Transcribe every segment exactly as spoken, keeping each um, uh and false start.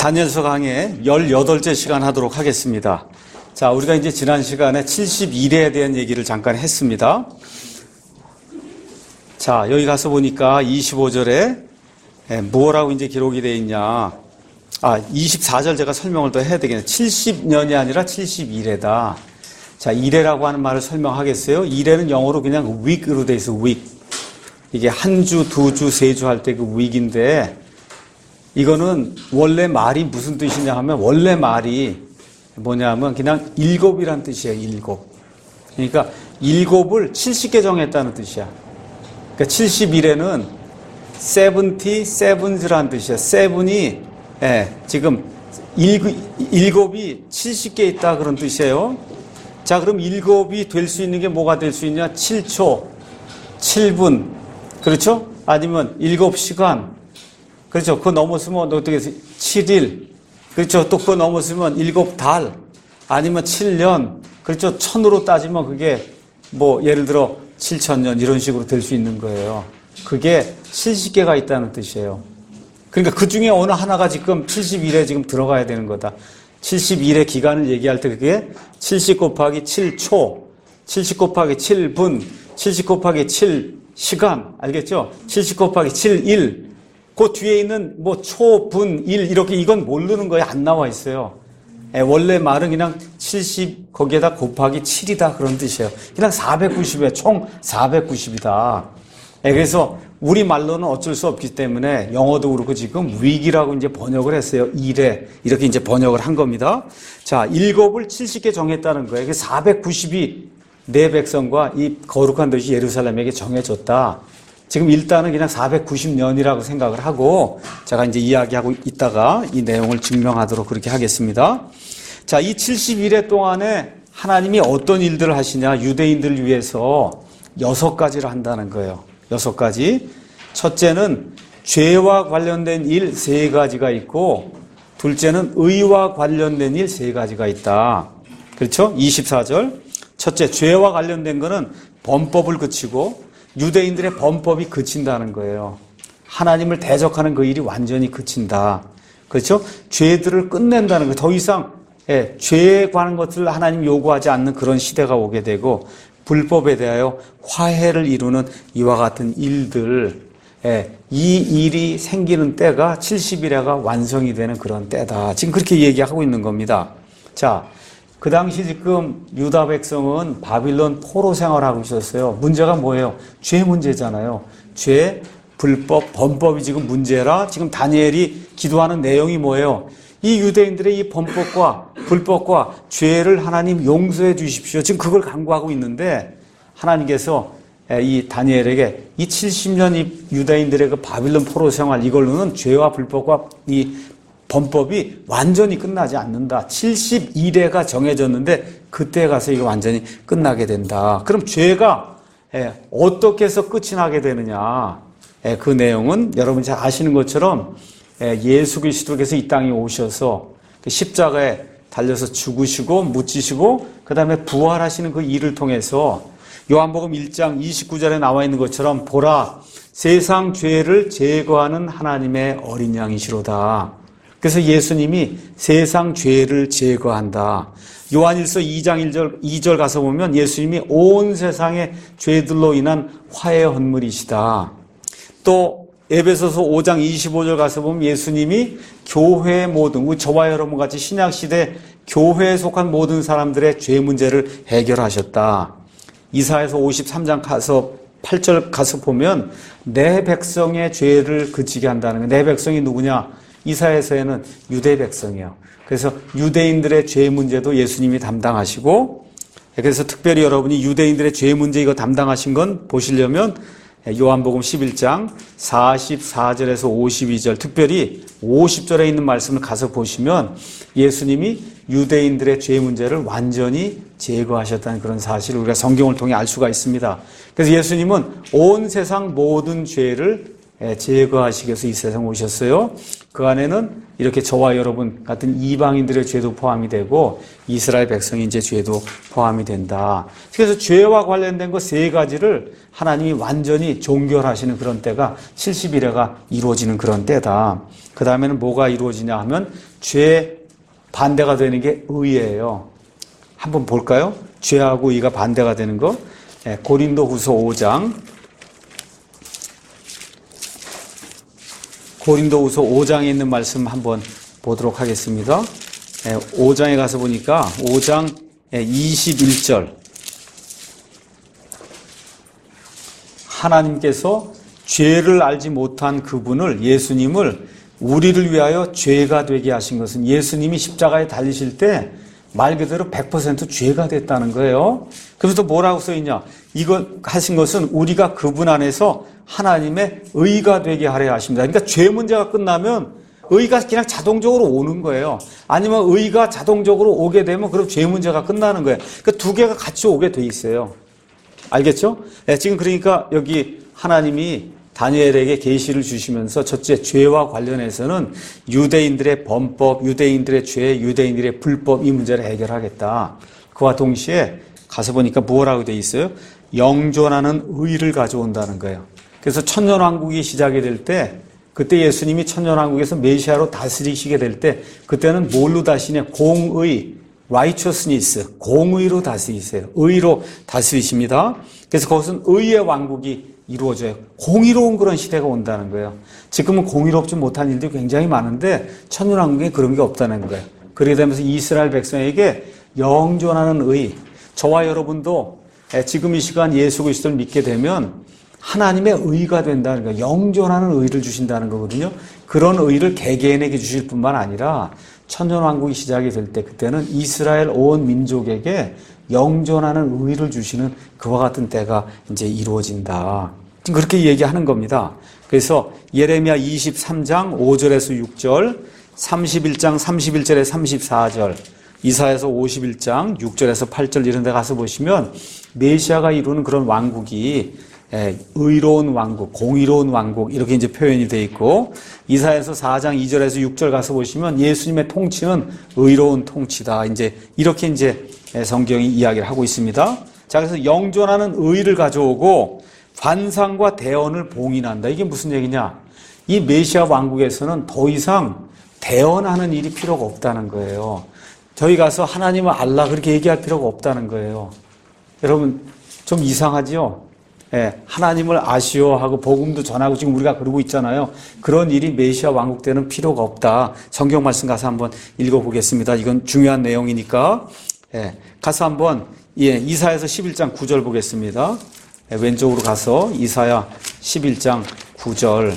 다니엘서 강의 열여덟째 시간 하도록 하겠습니다. 자, 우리가 이제 지난 시간에 칠십일 회에 대한 얘기를 잠깐 했습니다. 자, 여기 가서 보니까 이십오 절에 뭐라고 이제 기록이 되어 있냐. 아, 이십사 절 제가 설명을 더 해야 되겠네. 칠십 년이 아니라 칠십일 회다. 자, 일 회라고 하는 말을 설명하겠어요? 일 회는 영어로 그냥 week으로 되어 있어, week. 이게 한 주, 두 주, 세 주 할 때 그 week인데, 이거는 원래 말이 무슨 뜻이냐 하면, 원래 말이 뭐냐면 그냥 일곱이란 뜻이에요, 일곱. 그러니까 일곱을 칠십 개 정했다는 뜻이야. 그러니까 칠십일 회는 칠십칠라는 뜻이야. 세븐이, 예, 지금 일곱, 일곱이 칠십 개 있다 그런 뜻이에요. 자, 그럼 일곱이 될 수 있는 게 뭐가 될 수 있냐? 칠 초, 칠 분, 그렇죠? 아니면 일곱 시간, 그렇죠? 그거 넘었으면 어떻게 해서 칠 일, 그렇죠? 또 그거 넘었으면 일곱 달, 아니면 칠 년, 그렇죠? 천으로 따지면 그게 뭐 예를 들어 칠천 년 이런 식으로 될 수 있는 거예요. 그게 칠십 개가 있다는 뜻이에요. 그러니까 그 중에 어느 하나가 지금 칠십일 회 지금 들어가야 되는 거다. 칠십일 회 기간을 얘기할 때 그게 칠십 곱하기 칠 초, 칠십 곱하기 칠 분, 칠십 곱하기 칠 시간, 알겠죠? 칠십 곱하기 칠 일, 그 뒤에 있는 뭐 초, 분, 일 이렇게 이건 모르는 거에 안 나와 있어요. 에, 원래 말은 그냥 칠십 거기에다 곱하기 칠이다 그런 뜻이에요. 그냥 사백구십 회, 총 사백구십이다. 에, 그래서 우리 말로는 어쩔 수 없기 때문에 영어도 그렇고 지금 위기라고 이제 번역을 했어요. 일 회 이렇게 이제 번역을 한 겁니다. 자, 일곱을 칠십 개 정했다는 거예요. 사백구십이 내 백성과 이 거룩한 도시 예루살렘에게 정해졌다. 지금 일단은 그냥 사백구십 년이라고 생각을 하고 제가 이제 이야기하고 있다가 이 내용을 증명하도록 그렇게 하겠습니다. 자, 이 칠십일 회 동안에 하나님이 어떤 일들을 하시냐. 유대인들을 위해서 여섯 가지를 한다는 거예요. 여섯 가지. 첫째는 죄와 관련된 일 세 가지가 있고, 둘째는 의와 관련된 일 세 가지가 있다. 그렇죠? 이십사 절. 첫째, 죄와 관련된 거는 범법을 그치고 유대인들의 범법이 그친다는 거예요. 하나님을 대적하는 그 일이 완전히 그친다. 그렇죠? 죄들을 끝낸다는 거예요. 더 이상 예, 죄에 관한 것들을 하나님 요구하지 않는 그런 시대가 오게 되고, 불법에 대하여 화해를 이루는 이와 같은 일들, 예, 이 일이 생기는 때가 칠십일 회가 완성이 되는 그런 때다. 지금 그렇게 얘기하고 있는 겁니다. 자, 그 당시 지금 유다 백성은 바빌론 포로 생활하고 있었어요. 문제가 뭐예요? 죄 문제잖아요. 죄, 불법, 범법이 지금 문제라 지금 다니엘이 기도하는 내용이 뭐예요? 이 유대인들의 이 범법과 불법과 죄를 하나님 용서해 주십시오. 지금 그걸 간구하고 있는데 하나님께서 이 다니엘에게 이 칠십 년 이 유대인들의 그 바빌론 포로 생활 이걸로는 죄와 불법과 이 범법이 완전히 끝나지 않는다. 칠십일 회가 정해졌는데 그때 가서 이거 완전히 끝나게 된다. 그럼 죄가 어떻게 해서 끝이 나게 되느냐. 그 내용은 여러분 잘 아시는 것처럼 예수 그리스도께서 이 땅에 오셔서 십자가에 달려서 죽으시고 묻히시고 그 다음에 부활하시는 그 일을 통해서 요한복음 일 장 이십구 절에 나와 있는 것처럼 보라 세상 죄를 제거하는 하나님의 어린 양이시로다. 그래서 예수님이 세상 죄를 제거한다. 요한일서 이 장 일 절, 이 절 가서 보면 예수님이 온 세상의 죄들로 인한 화해 헌물이시다. 또 에베소서 오 장 이십오 절 가서 보면 예수님이 교회의 모든, 저와 여러분 같이 신약시대 교회에 속한 모든 사람들의 죄 문제를 해결하셨다. 이사야서 오십삼 장 가서 팔 절 가서 보면 내 백성의 죄를 그치게 한다는 거예요. 내 백성이 누구냐? 이사야서에는 유대 백성이에요. 그래서 유대인들의 죄 문제도 예수님이 담당하시고, 그래서 특별히 여러분이 유대인들의 죄 문제 이거 담당하신 건 보시려면 요한복음 십일 장 사십사 절에서 오십이 절, 특별히 오십 절에 있는 말씀을 가서 보시면 예수님이 유대인들의 죄 문제를 완전히 제거하셨다는 그런 사실을 우리가 성경을 통해 알 수가 있습니다. 그래서 예수님은 온 세상 모든 죄를 제거하시기 위해서 이 세상 오셨어요. 그 안에는 이렇게 저와 여러분 같은 이방인들의 죄도 포함이 되고 이스라엘 백성의 이제 죄도 포함이 된다. 그래서 죄와 관련된 거 세 가지를 하나님이 완전히 종결하시는 그런 때가 칠십 일회가 이루어지는 그런 때다. 그 다음에는 뭐가 이루어지냐 하면 죄 반대가 되는 게 의예요. 한번 볼까요? 죄하고 의가 반대가 되는 거. 고린도후서 오 장. 고린도후서 오 장에 있는 말씀 한번 보도록 하겠습니다. 오 장에 가서 보니까 오 장 이십일 절. 하나님께서 죄를 알지 못한 그분을, 예수님을 우리를 위하여 죄가 되게 하신 것은 예수님이 십자가에 달리실 때 말 그대로 백 퍼센트 죄가 됐다는 거예요. 그래서 뭐라고 써있냐? 이거 하신 것은 우리가 그분 안에서 하나님의 의가 되게 하려 하십니다. 그러니까 죄 문제가 끝나면 의가 그냥 자동적으로 오는 거예요. 아니면 의가 자동적으로 오게 되면 그럼 죄 문제가 끝나는 거예요. 그러니까 두 개가 같이 오게 돼 있어요. 알겠죠? 네, 지금 그러니까 여기 하나님이 다니엘에게 계시를 주시면서 첫째, 죄와 관련해서는 유대인들의 범법, 유대인들의 죄, 유대인들의 불법 이 문제를 해결하겠다. 그와 동시에 가서 보니까 뭐라고 돼 있어요? 영존하는 의를 가져온다는 거예요. 그래서 천년왕국이 시작이 될 때 그때 예수님이 천년왕국에서 메시아로 다스리시게 될 때 그때는 뭘로 다스리냐? 공의, righteousness, 공의로 다스리세요. 의로 다스리십니다. 그래서 그것은 의의 왕국이 이루어져요. 공의로운 그런 시대가 온다는 거예요. 지금은 공의롭지 못한 일들이 굉장히 많은데 천년왕국에 그런 게 없다는 거예요. 그렇게 되면서 이스라엘 백성에게 영존하는 의, 저와 여러분도 지금 이 시간 예수 그리스도를 믿게 되면 하나님의 의가 된다는 거예요. 영존하는 의를 주신다는 거거든요. 그런 의를 개개인에게 주실 뿐만 아니라 천년왕국이 시작이 될 때 그때는 이스라엘 온 민족에게 영존하는 의를 주시는 그와 같은 때가 이제 이루어진다. 지금 그렇게 얘기하는 겁니다. 그래서 예레미야 이십삼 장 오 절에서 육 절, 삼십일 장 삼십일 절에 삼십사 절, 이사야서 오십일 장 육 절에서 팔 절 이런 데 가서 보시면 메시아가 이루는 그런 왕국이 의로운 왕국, 공의로운 왕국 이렇게 이제 표현이 되어 있고 이사야서 사 장 이 절에서 육 절 가서 보시면 예수님의 통치는 의로운 통치다. 이제 이렇게 이제 성경이 이야기를 하고 있습니다. 자, 그래서 영존하는 의를 가져오고 관상과 대언을 봉인한다. 이게 무슨 얘기냐? 이 메시아 왕국에서는 더 이상 대언하는 일이 필요가 없다는 거예요. 저희 가서 하나님을 알라 그렇게 얘기할 필요가 없다는 거예요. 여러분 좀 이상하죠? 예, 하나님을 아시오 하고 복음도 전하고 지금 우리가 그러고 있잖아요. 그런 일이 메시아 왕국 때는 필요가 없다. 성경 말씀 가서 한번 읽어보겠습니다. 이건 중요한 내용이니까. 예, 가서 한번 예, 이사야서 십일 장 구 절 보겠습니다. 예, 왼쪽으로 가서 이사야 십일 장 구 절.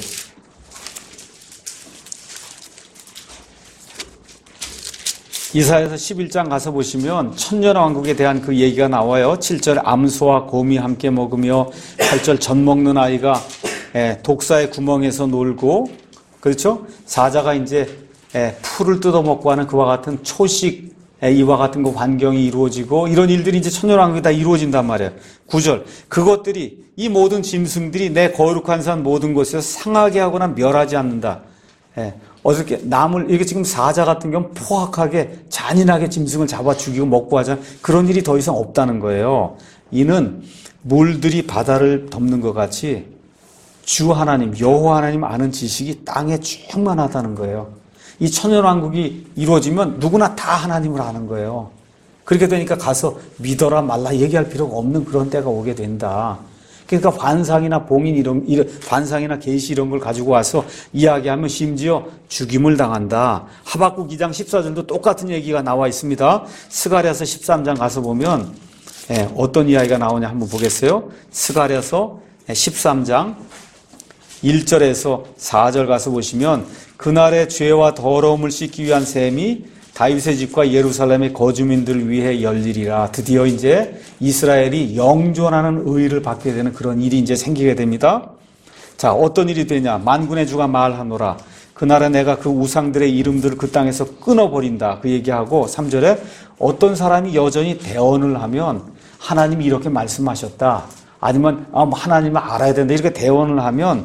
이사야서 십일 장 가서 보시면 천년왕국에 대한 그 얘기가 나와요. 칠 절 암소와 곰이 함께 먹으며 팔 절 젖 먹는 아이가 독사의 구멍에서 놀고 그렇죠? 사자가 이제 풀을 뜯어먹고 하는 그와 같은 초식 이와 같은 그 환경이 이루어지고 이런 일들이 이제 천년왕국에 다 이루어진단 말이에요. 구 절 그것들이 이 모든 짐승들이 내 거룩한 산 모든 곳에서 상하게 하거나 멸하지 않는다. 어저께 남을 이렇게 지금 사자 같은 경우는 포악하게 잔인하게 짐승을 잡아 죽이고 먹고 하잖아요. 그런 일이 더 이상 없다는 거예요. 이는 물들이 바다를 덮는 것 같이 주 하나님 여호와 하나님 아는 지식이 땅에 충만하다는 거예요. 이 천년왕국이 이루어지면 누구나 다 하나님을 아는 거예요. 그렇게 되니까 가서 믿어라 말라 얘기할 필요가 없는 그런 때가 오게 된다. 그러니까 관상이나 봉인 이런, 이런 관상이나 계시 이런 걸 가지고 와서 이야기하면 심지어 죽임을 당한다. 하박국 이 장 십사 절도 똑같은 얘기가 나와 있습니다. 스가랴서 십삼 장 가서 보면 예, 어떤 이야기가 나오냐 한번 보겠어요. 스가랴서 십삼 장 일 절에서 사 절 가서 보시면 그날의 죄와 더러움을 씻기 위한 셈이 다윗의 집과 예루살렘의 거주민들을 위해 열리리라. 드디어 이제 이스라엘이 영존하는 의를 받게 되는 그런 일이 이제 생기게 됩니다. 자, 어떤 일이 되냐? 만군의 주가 말하노라. 그날에 내가 그 우상들의 이름들을 그 땅에서 끊어버린다. 그 얘기하고 삼 절에 어떤 사람이 여전히 대언을 하면 하나님이 이렇게 말씀하셨다. 아니면 하나님을 알아야 된다. 이렇게 대언을 하면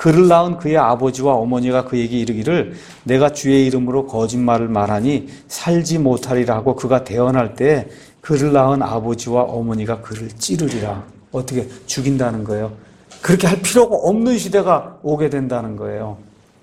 그를 낳은 그의 아버지와 어머니가 그에게 이르기를 내가 주의 이름으로 거짓말을 말하니 살지 못하리라 하고 그가 대언할 때 그를 낳은 아버지와 어머니가 그를 찌르리라. 어떻게 죽인다는 거예요. 그렇게 할 필요가 없는 시대가 오게 된다는 거예요.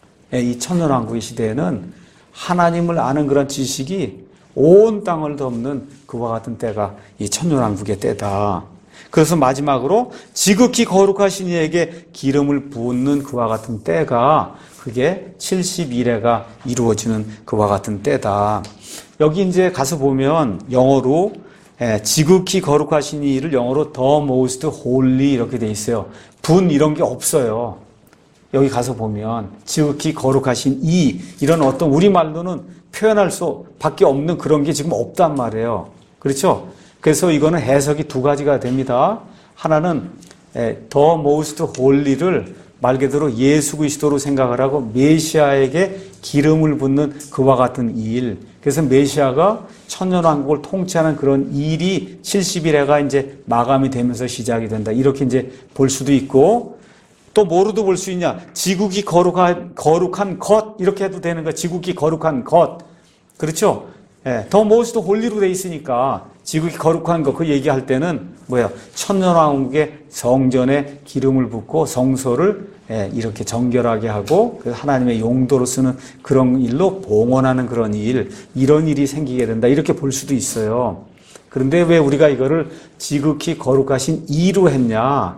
이 천년왕국의 시대에는 하나님을 아는 그런 지식이 온 땅을 덮는 그와 같은 때가 이 천년왕국의 때다. 그래서 마지막으로 지극히 거룩하신 이에게 기름을 붓는 그와 같은 때가 그게 칠십일 회가 이루어지는 그와 같은 때다. 여기 이제 가서 보면 영어로 예, 지극히 거룩하신 이를 영어로 the most holy 이렇게 돼 있어요. 분 이런 게 없어요. 여기 가서 보면 지극히 거룩하신 이 이런 어떤 우리말로는 표현할 수 밖에 없는 그런 게 지금 없단 말이에요. 그렇죠? 그래서 이거는 해석이 두 가지가 됩니다. 하나는 the most holy를 말 그대로 예수 그리스도로 생각을 하고 메시아에게 기름을 붓는 그와 같은 일. 그래서 메시아가 천년왕국을 통치하는 그런 일이 칠십일 회가 이제 마감이 되면서 시작이 된다. 이렇게 이제 볼 수도 있고 또 뭐로도 볼 수 있냐? 지극히 거룩한 거룩한 것 이렇게 해도 되는 거야. 지극히 거룩한 것. 그렇죠? 예, 더 most 홀리로 돼 있으니까 지극히 거룩한 것 그 얘기할 때는 뭐야? 천년왕국의 성전에 기름을 붓고 성소를 예, 이렇게 정결하게 하고 하나님의 용도로 쓰는 그런 일로 봉헌하는 그런 일, 이런 일이 생기게 된다. 이렇게 볼 수도 있어요. 그런데 왜 우리가 이거를 지극히 거룩하신 이로 했냐?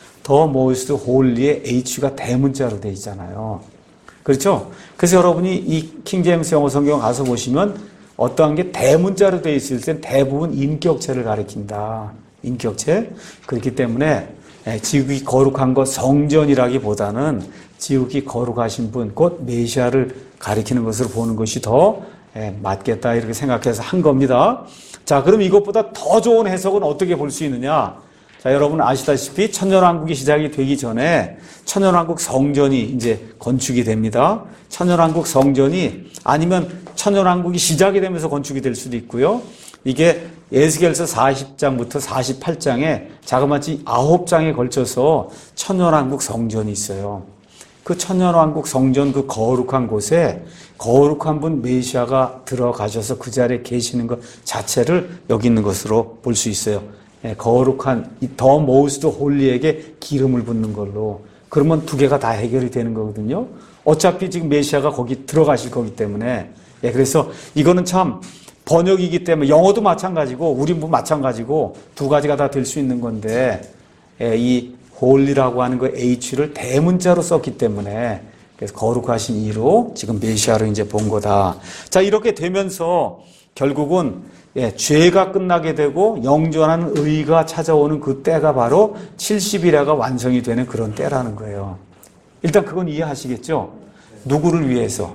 더 most holy의 H가 대문자로 돼 있잖아요. 그렇죠? 그래서 여러분이 이 킹제임스 영어 성경 가서 보시면 어떠한 게 대문자로 되어 있을 땐 대부분 인격체를 가리킨다. 인격체. 그렇기 때문에 지극히 거룩한 것 성전이라기보다는 지극히 거룩하신 분, 곧 메시아를 가리키는 것으로 보는 것이 더 맞겠다 이렇게 생각해서 한 겁니다. 자, 그럼 이것보다 더 좋은 해석은 어떻게 볼 수 있느냐? 자, 여러분 아시다시피 천년왕국이 시작이 되기 전에 천년왕국 성전이 이제 건축이 됩니다. 천년왕국 성전이 아니면 천년왕국이 시작이 되면서 건축이 될 수도 있고요. 이게 에스겔서 사십 장부터 사십팔 장에 자그마치 아홉 장에 걸쳐서 천년왕국 성전이 있어요. 그 천년왕국 성전 그 거룩한 곳에 거룩한 분 메시아가 들어가셔서 그 자리에 계시는 것 자체를 여기 있는 것으로 볼 수 있어요. 거룩한 더 모스트 홀리에게 기름을 붓는 걸로. 그러면 두 개가 다 해결이 되는 거거든요. 어차피 지금 메시아가 거기 들어가실 거기 때문에. 예, 그래서 이거는 참 번역이기 때문에 영어도 마찬가지고 우리도 마찬가지고 두 가지가 다 될 수 있는 건데 예, 이 홀리라고 하는 그 H를 대문자로 썼기 때문에 그래서 거룩하신 이로 지금 메시아로 이제 본 거다. 자, 이렇게 되면서 결국은 예, 죄가 끝나게 되고 영존한 의가 찾아오는 그 때가 바로 칠십일 회가 완성이 되는 그런 때라는 거예요. 일단 그건 이해하시겠죠? 누구를 위해서?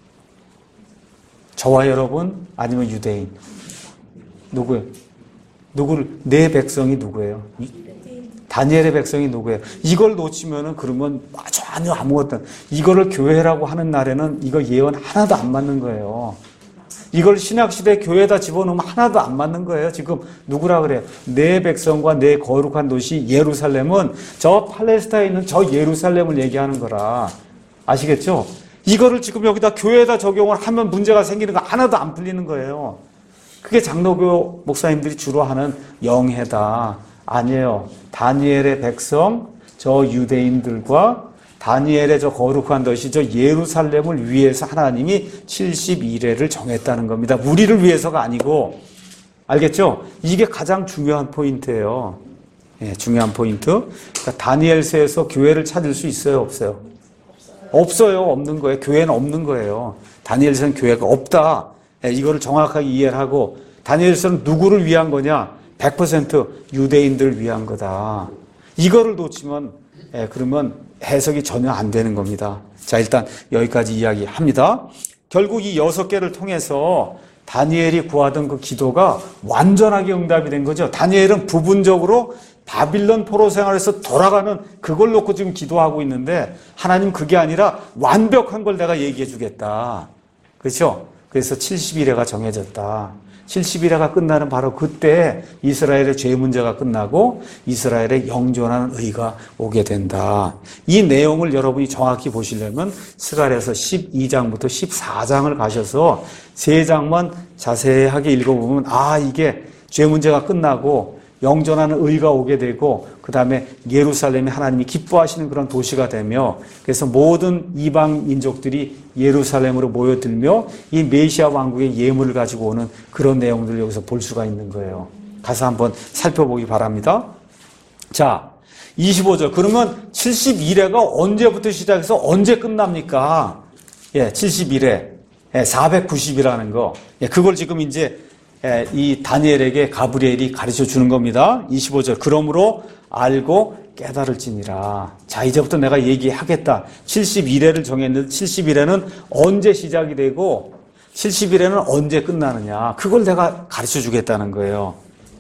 저와 여러분 아니면 유대인? 누구예요? 누구를? 내 백성이 누구예요? 다니엘의 백성이 누구예요? 이걸 놓치면은 그러면 전혀 아무것도 이거를 교회라고 하는 날에는 이거 예언 하나도 안 맞는 거예요. 이걸 신약시대 교회에다 집어넣으면 하나도 안 맞는 거예요. 지금 누구라 그래요? 내 백성과 내 거룩한 도시 예루살렘은 저 팔레스타인에 있는 저 예루살렘을 얘기하는 거라. 아시겠죠? 이거를 지금 여기다 교회에다 적용을 하면 문제가 생기는 거 하나도 안 풀리는 거예요. 그게 장로교 목사님들이 주로 하는 영해다. 아니에요. 다니엘의 백성, 저 유대인들과 다니엘의 저 거룩한 도시, 저 예루살렘을 위해서 하나님이 칠십일 회를 정했다는 겁니다. 우리를 위해서가 아니고, 알겠죠? 이게 가장 중요한 포인트예요. 예, 중요한 포인트. 그러니까 다니엘서에서 교회를 찾을 수 있어요, 없어요? 없어요, 없는 거예요. 교회는 없는 거예요. 다니엘서는 교회가 없다. 예, 이거를 정확하게 이해를 하고, 다니엘서는 누구를 위한 거냐? 백 퍼센트 유대인들을 위한 거다. 이거를 놓치면, 예, 그러면 해석이 전혀 안 되는 겁니다. 자, 일단 여기까지 이야기합니다. 결국 이 여섯 개를 통해서 다니엘이 구하던 그 기도가 완전하게 응답이 된 거죠. 다니엘은 부분적으로 바빌론 포로 생활에서 돌아가는 그걸 놓고 지금 기도하고 있는데 하나님 그게 아니라 완벽한 걸 내가 얘기해 주겠다. 그렇죠? 그래서 칠십 일회가 정해졌다. 칠십 일회가 끝나는 바로 그때 이스라엘의 죄 문제가 끝나고 이스라엘의 영존하는 의가 오게 된다. 이 내용을 여러분이 정확히 보시려면 스가랴서 십이 장부터 십사 장을 가셔서 세 장만 자세하게 읽어보면 아 이게 죄 문제가 끝나고 영존하는 의가 오게 되고 그 다음에 예루살렘이 하나님이 기뻐하시는 그런 도시가 되며 그래서 모든 이방 민족들이 예루살렘으로 모여들며 이 메시아 왕국의 예물을 가지고 오는 그런 내용들을 여기서 볼 수가 있는 거예요. 가서 한번 살펴보기 바랍니다. 자, 이십오 절. 그러면 칠십일 회가 언제부터 시작해서 언제 끝납니까? 예, 칠십일 회. 예, 사백구십이라는 거. 예, 그걸 지금 이제 이 다니엘에게 가브리엘이 가르쳐 주는 겁니다. 이십오 절. 그러므로 알고 깨달을지니라. 자, 이제부터 내가 얘기하겠다. 칠십일 회를 정했는데 칠십일 회는 언제 시작이 되고 칠십일 회는 언제 끝나느냐. 그걸 내가 가르쳐 주겠다는 거예요.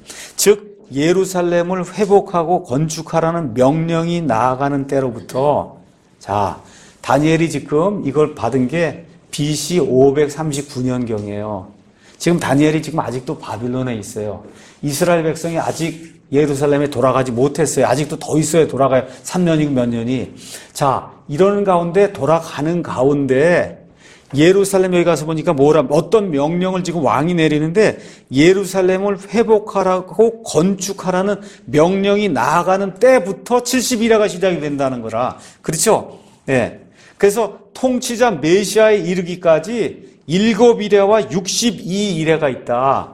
즉 예루살렘을 회복하고 건축하라는 명령이 나아가는 때로부터 자, 다니엘이 지금 이걸 받은 게 비씨 오백삼십구 년경이에요. 지금 다니엘이 지금 아직도 바빌론에 있어요. 이스라엘 백성이 아직 예루살렘에 돌아가지 못했어요. 아직도 더 있어야 돌아가요. 삼 년이고 몇 년이. 자, 이러는 가운데 돌아가는 가운데 예루살렘 여기 가서 보니까 뭐라 어떤 명령을 지금 왕이 내리는데 예루살렘을 회복하라고 건축하라는 명령이 나아가는 때부터 칠십일 회가 시작이 된다는 거라. 그렇죠? 예. 그래서 통치자 메시아에 이르기까지 일곱 일회와 육십이 일회가 있다.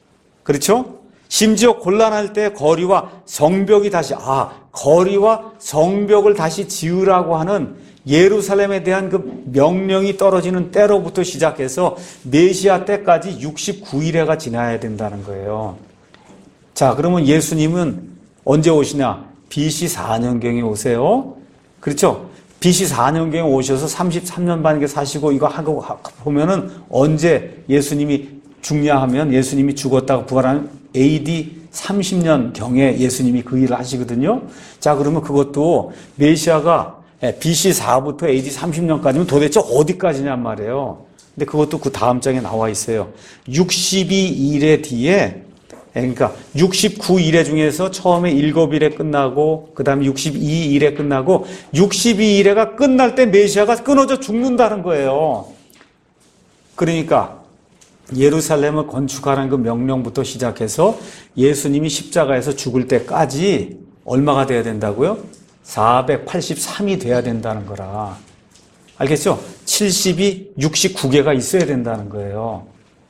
그렇죠? 심지어 곤란할 때 거리와 성벽이 다시 아 거리와 성벽을 다시 지으라고 하는 예루살렘에 대한 그 명령이 떨어지는 때로부터 시작해서 메시아 때까지 육십구 일회가 지나야 된다는 거예요. 자, 그러면 예수님은 언제 오시냐? 비씨 사 년경에 오세요. 그렇죠? 비씨 사 년경에 오셔서 삼십삼 년 반에 사시고 이거 하고 보면은 언제 예수님이 죽냐하면 예수님이 죽었다가 부활하는 에이디 삼십 년경에 예수님이 그 일을 하시거든요. 자, 그러면 그것도 메시아가 비씨 사부터 에이디 삼십 년까지면 도대체 어디까지냔 말이에요. 근데 그것도 그 다음 장에 나와 있어요. 육십이 일회 뒤에 그러니까 육십구 일회 중에서 처음에 일곱 일회 끝나고 그 다음에 육십이 일회 끝나고 육십이 일회가 끝날 때 메시아가 끊어져 죽는다는 거예요. 그러니까 예루살렘을 건축하라는 그 명령부터 시작해서 예수님이 십자가에서 죽을 때까지 얼마가 돼야 된다고요? 사백팔십삼이 돼야 된다는 거라. 알겠죠? 칠십이, 육십구 개가 있어야 된다는 거예요.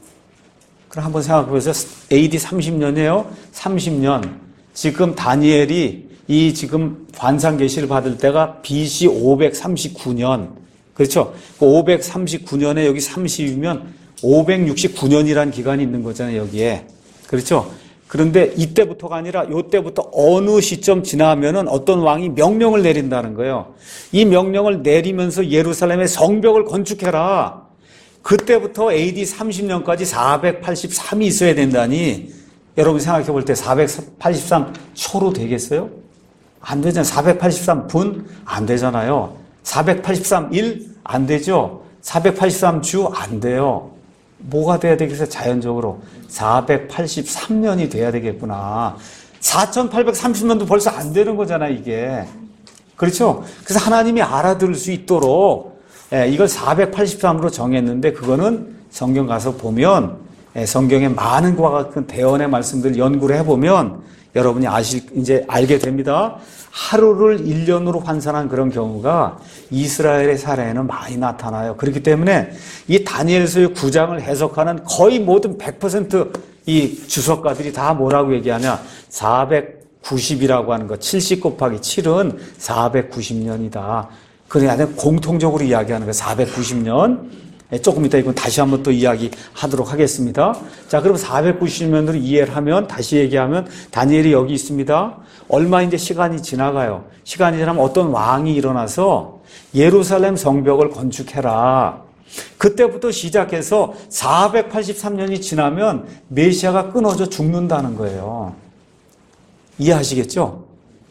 그럼 한번 생각해 보세요. 에이디 삼십 년이에요. 삼십 년. 지금 다니엘이 이 지금 환상 계시를 받을 때가 비씨 오백삼십구 년. 그렇죠? 오백삼십구 년에 여기 삼십이면 오백육십구 년이라는 기간이 있는 거잖아요, 여기에. 그렇죠? 그런데 이때부터가 아니라 이때부터 어느 시점 지나면은 어떤 왕이 명령을 내린다는 거예요. 이 명령을 내리면서 예루살렘의 성벽을 건축해라. 그때부터 에이디 삼십 년까지 사백팔십삼이 있어야 된다니 여러분 생각해 볼 때 사백팔십삼 초로 되겠어요? 안 되잖아요. 사백팔십삼 분? 안 되잖아요. 사백팔십삼 일? 안 되죠. 사백팔십삼 주? 안 돼요. 뭐가 돼야 되겠어요? 자연적으로 사백팔십삼 년이 돼야 되겠구나. 사천팔백삼십 년도 벌써 안 되는 거잖아요, 이게. 그렇죠? 그래서 하나님이 알아들을 수 있도록 예, 이걸 사백팔십삼으로 정했는데 그거는 성경 가서 보면 예, 성경의 많은 것과 같은 대언의 말씀들을 연구를 해보면 여러분이 아실 이제 알게 됩니다. 하루를 일 년으로 환산한 그런 경우가 이스라엘의 사례에는 많이 나타나요. 그렇기 때문에 이 다니엘서의 구 장을 해석하는 거의 모든 백 퍼센트 이 주석가들이 다 뭐라고 얘기하냐? 사백구십이라고 하는 거, 칠십 곱하기 칠은 사백구십 년이다. 그래야 공통적으로 이야기하는 거예요. 사백구십 년. 조금 이따 이건 다시 한번 또 이야기하도록 하겠습니다. 자, 그럼 사백구십 년으로 이해를 하면 다시 얘기하면 다니엘이 여기 있습니다. 얼마 이제 시간이 지나가요. 시간이 지나면 어떤 왕이 일어나서 예루살렘 성벽을 건축해라. 그때부터 시작해서 사백팔십삼 년이 지나면 메시아가 끊어져 죽는다는 거예요. 이해하시겠죠?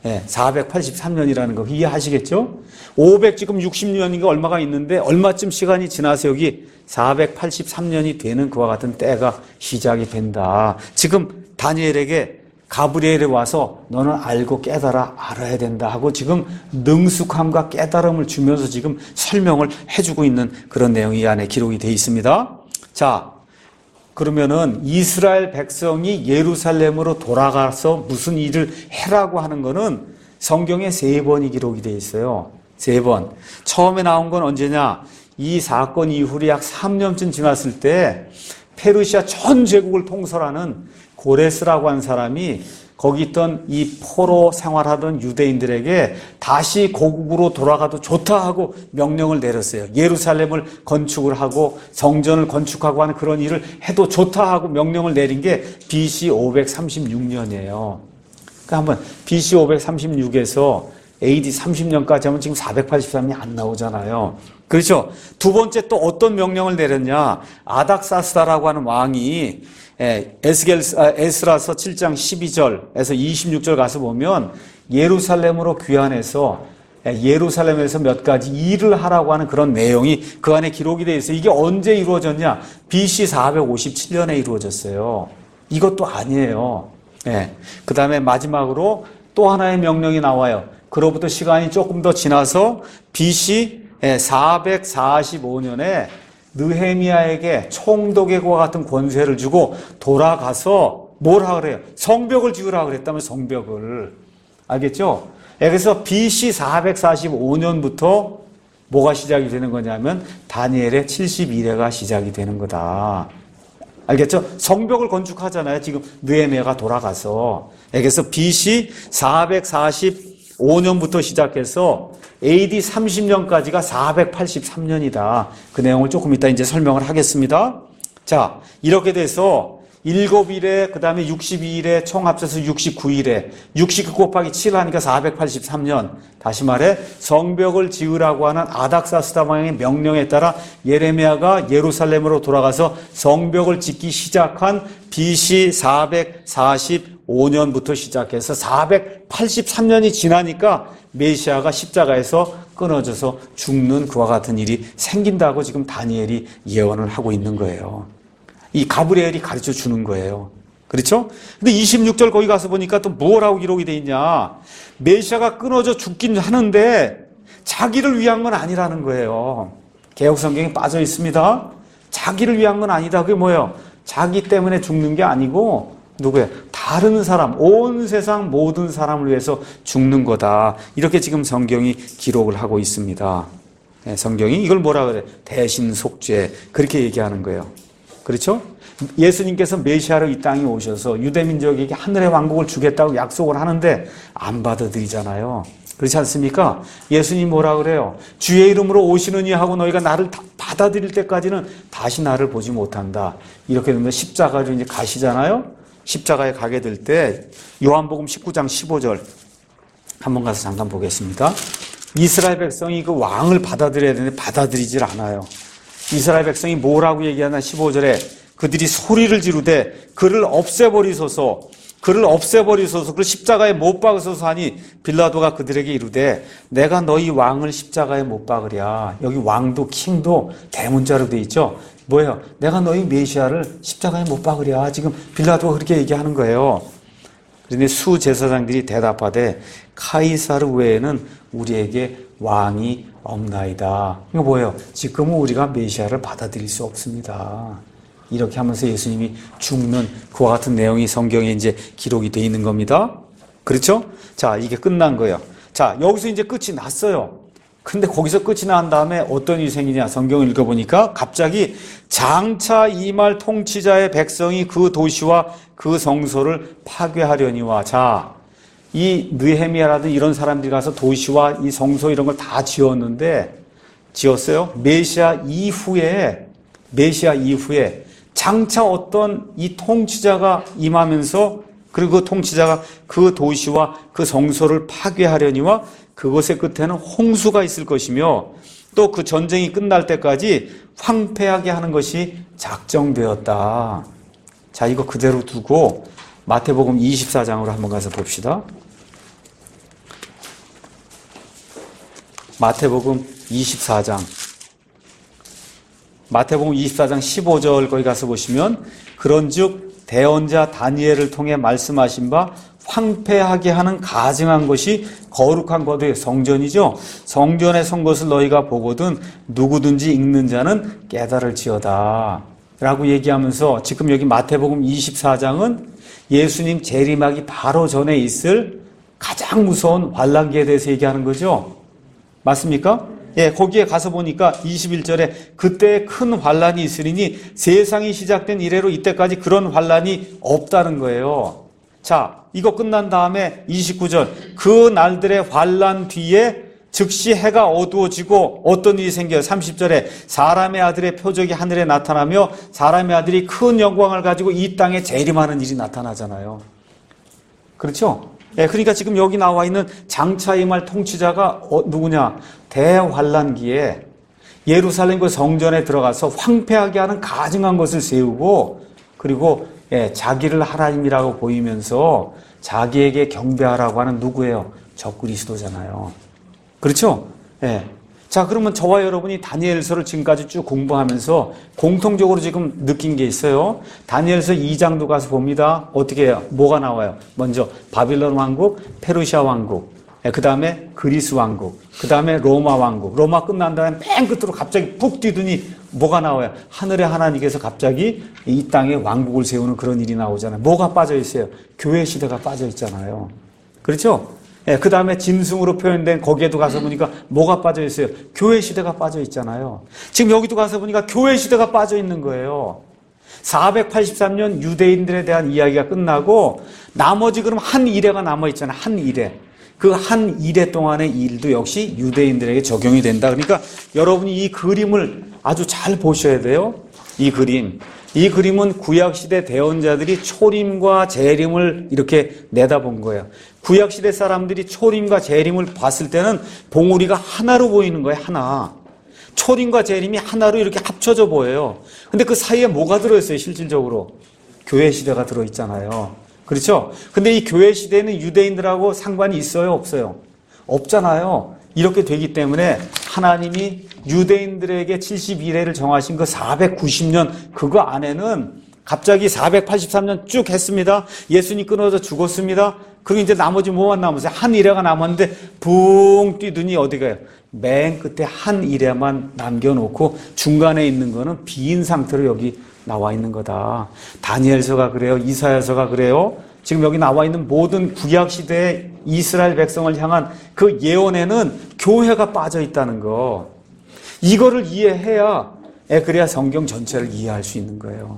예, 사백팔십삼 년이라는 거 이해하시겠죠? 오백 지금 육십 년인가 얼마가 있는데 얼마쯤 시간이 지나서 여기 사백팔십삼 년이 되는 그와 같은 때가 시작이 된다. 지금 다니엘에게 가브리엘이 와서 너는 알고 깨달아 알아야 된다 하고 지금 능숙함과 깨달음을 주면서 지금 설명을 해주고 있는 그런 내용이 이 안에 기록이 되어 있습니다. 자, 그러면은 이스라엘 백성이 예루살렘으로 돌아가서 무슨 일을 해라고 하는 거는 성경에 세 번이 기록이 되어 있어요. 세 번. 처음에 나온 건 언제냐? 이 사건 이후로 약 삼 년쯤 지났을 때 페르시아 전 제국을 통솔하는 고레스라고 하는 사람이 거기 있던 이 포로 생활하던 유대인들에게 다시 고국으로 돌아가도 좋다 하고 명령을 내렸어요. 예루살렘을 건축을 하고 성전을 건축하고 하는 그런 일을 해도 좋다 하고 명령을 내린 게 비씨 오백삼십육 년이에요. 그러니까 한번 비씨 오백삼십육에서 에이디 삼십 년까지 하면 지금 사백팔십삼 년이 안 나오잖아요. 그렇죠? 두 번째 또 어떤 명령을 내렸냐? 아닥사스다라고 하는 왕이 에스겔, 에스라서 칠 장 십이 절에서 이십육 절 가서 보면 예루살렘으로 귀환해서 예루살렘에서 몇 가지 일을 하라고 하는 그런 내용이 그 안에 기록이 되어 있어요. 이게 언제 이루어졌냐? 비씨 사백오십칠 년에 이루어졌어요. 이것도 아니에요. 예. 그 다음에 마지막으로 또 하나의 명령이 나와요. 그로부터 시간이 조금 더 지나서 비씨 사백사십오 년에 느헤미야에게 총독의 과 같은 권세를 주고 돌아가서 뭘 하라 그래요? 성벽을 지으라 그랬다면 성벽을. 알겠죠? 그래서 비씨 사백사십오 년부터 뭐가 시작이 되는 거냐면 다니엘의 칠십일 회가 시작이 되는 거다. 알겠죠? 성벽을 건축하잖아요. 지금 느헤미야가 돌아가서. 그래서 비씨 사백사십오 년부터 시작해서 에이디 삼십 년까지가 사백팔십삼 년이다. 그 내용을 조금 이따 이제 설명을 하겠습니다. 자, 이렇게 돼서 일곱 일에, 그 다음에 육십이 일에, 총 합쳐서 육십구 일에, 육십구 곱하기 칠 하니까 사백팔십삼 년. 다시 말해, 성벽을 지으라고 하는 아닥사스다 왕의 명령에 따라 예레미야가 예루살렘으로 돌아가서 성벽을 짓기 시작한 비씨 사백사십오 년부터 시작해서 사백팔십삼 년이 지나니까 메시아가 십자가에서 끊어져서 죽는 그와 같은 일이 생긴다고 지금 다니엘이 예언을 하고 있는 거예요. 이 가브리엘이 가르쳐 주는 거예요. 그렇죠? 근데 이십육 절 거기 가서 보니까 또 뭐라고 기록이 돼 있냐? 메시아가 끊어져 죽긴 하는데 자기를 위한 건 아니라는 거예요. 개역 성경에 빠져 있습니다. 자기를 위한 건 아니다. 그게 뭐예요? 자기 때문에 죽는 게 아니고 누구예요? 다른 사람, 온 세상 모든 사람을 위해서 죽는 거다. 이렇게 지금 성경이 기록을 하고 있습니다. 네, 성경이 이걸 뭐라 그래? 대신 속죄. 그렇게 얘기하는 거예요. 그렇죠? 예수님께서 메시아로 이 땅에 오셔서 유대민족에게 하늘의 왕국을 주겠다고 약속을 하는데 안 받아들이잖아요. 그렇지 않습니까? 예수님 뭐라 그래요? 주의 이름으로 오시느니 하고 너희가 나를 받아들일 때까지는 다시 나를 보지 못한다. 이렇게 되면 십자가로 이제 가시잖아요? 십자가에 가게 될 때 요한복음 십구 장 십오 절 한번 가서 잠깐 보겠습니다. 이스라엘 백성이 그 왕을 받아들여야 되는데 받아들이질 않아요. 이스라엘 백성이 뭐라고 얘기하나 십오 절에 그들이 소리를 지르되 그를 없애버리소서 그를 없애버리소서 그를 십자가에 못 박으소서 하니 빌라도가 그들에게 이르되 내가 너희 왕을 십자가에 못 박으랴. 여기 왕도 킹도 대문자로 돼 있죠. 뭐예요? 내가 너희 메시아를 십자가에 못 박으랴. 지금 빌라도가 그렇게 얘기하는 거예요. 그런데 수제사장들이 대답하되 카이사르 외에는 우리에게 왕이 없나이다. 이거 뭐예요? 지금은 우리가 메시아를 받아들일 수 없습니다. 이렇게 하면서 예수님이 죽는 그와 같은 내용이 성경에 이제 기록이 되어 있는 겁니다. 그렇죠? 자, 이게 끝난 거예요. 자, 여기서 이제 끝이 났어요. 근데 거기서 끝이 난 다음에 어떤 일이 생기냐? 성경을 읽어보니까 갑자기 장차 이말 통치자의 백성이 그 도시와 그 성소를 파괴하려니와. 자, 이 느헤미야라든 이런 사람들이 가서 도시와 이 성소 이런 걸 다 지었는데 지었어요. 메시아 이후에 메시아 이후에 장차 어떤 이 통치자가 임하면서 그리고 그 통치자가 그 도시와 그 성소를 파괴하려니와 그것의 끝에는 홍수가 있을 것이며 또 그 전쟁이 끝날 때까지 황폐하게 하는 것이 작정되었다. 자, 이거 그대로 두고 마태복음 이십사 장으로 한번 가서 봅시다. 마태복음 이십사 장. 마태복음 이십사 장 십오 절 거기 가서 보시면 그런즉 대언자 다니엘을 통해 말씀하신 바 황폐하게 하는 가증한 것이 거룩한 거두의 성전이죠. 성전에 선 것을 너희가 보거든 누구든지 읽는 자는 깨달을지어다 라고 얘기하면서 지금 여기 마태복음 이십사 장은 예수님 재림하기 바로 전에 있을 가장 무서운 환란기에 대해서 얘기하는 거죠. 맞습니까? 예, 거기에 가서 보니까 이십일 절에 그때 큰 환란이 있으리니 세상이 시작된 이래로 이때까지 그런 환란이 없다는 거예요. 자, 이거 끝난 다음에 이십구 절 그 날들의 환란 뒤에 즉시 해가 어두워지고 어떤 일이 생겨요? 삼십 절에 사람의 아들의 표적이 하늘에 나타나며 사람의 아들이 큰 영광을 가지고 이 땅에 재림하는 일이 나타나잖아요. 그렇죠? 예, 그러니까 지금 여기 나와 있는 장차 임할 통치자가 어, 누구냐? 대환란기에 예루살렘 그 성전에 들어가서 황폐하게 하는 가증한 것을 세우고 그리고 예, 자기를 하나님이라고 보이면서 자기에게 경배하라고 하는 누구예요? 적그리스도잖아요. 그렇죠? 예. 자, 그러면 저와 여러분이 다니엘서를 지금까지 쭉 공부하면서 공통적으로 지금 느낀 게 있어요. 다니엘서 이 장도 가서 봅니다. 어떻게 해요? 뭐가 나와요? 먼저 바빌론 왕국, 페르시아 왕국, 예, 그 다음에 그리스 왕국, 그 다음에 로마 왕국. 로마 끝난 다음에 맨 끝으로 갑자기 푹 뛰더니 뭐가 나와요? 하늘의 하나님께서 갑자기 이 땅에 왕국을 세우는 그런 일이 나오잖아요. 뭐가 빠져 있어요? 교회 시대가 빠져 있잖아요. 그렇죠? 예, 그 다음에 짐승으로 표현된 거기에도 가서 보니까 뭐가 빠져 있어요? 교회 시대가 빠져 있잖아요. 지금 여기도 가서 보니까 교회 시대가 빠져 있는 거예요. 사백팔십삼 년 유대인들에 대한 이야기가 끝나고 나머지 그럼 한 이래가 남아있잖아요. 한 이래. 그 한 이래 동안의 일도 역시 유대인들에게 적용이 된다. 그러니까 여러분이 이 그림을 아주 잘 보셔야 돼요. 이 그림. 이 그림은 구약시대 대언자들이 초림과 재림을 이렇게 내다본 거예요. 구약시대 사람들이 초림과 재림을 봤을 때는 봉우리가 하나로 보이는 거예요. 하나. 초림과 재림이 하나로 이렇게 합쳐져 보여요. 근데 그 사이에 뭐가 들어있어요? 실질적으로. 교회 시대가 들어있잖아요. 그렇죠? 근데 이 교회 시대는 유대인들하고 상관이 있어요? 없어요? 없잖아요. 이렇게 되기 때문에 하나님이 유대인들에게 칠십일 회를 정하신 그 사백구십 년 그거 안에는 갑자기 사백팔십삼 년 쭉 했습니다. 예수님 끊어져 죽었습니다. 그리고 이제 나머지 뭐만 남았어요? 한 이래가 남았는데 붕 뛰더니 어디 가요? 맨 끝에 한 이래만 남겨놓고 중간에 있는 거는 빈 상태로 여기 나와 있는 거다. 다니엘서가 그래요. 이사야서가 그래요. 지금 여기 나와 있는 모든 구약시대의 이스라엘 백성을 향한 그 예언에는 교회가 빠져 있다는 거. 이거를 이해해야 그래야 성경 전체를 이해할 수 있는 거예요.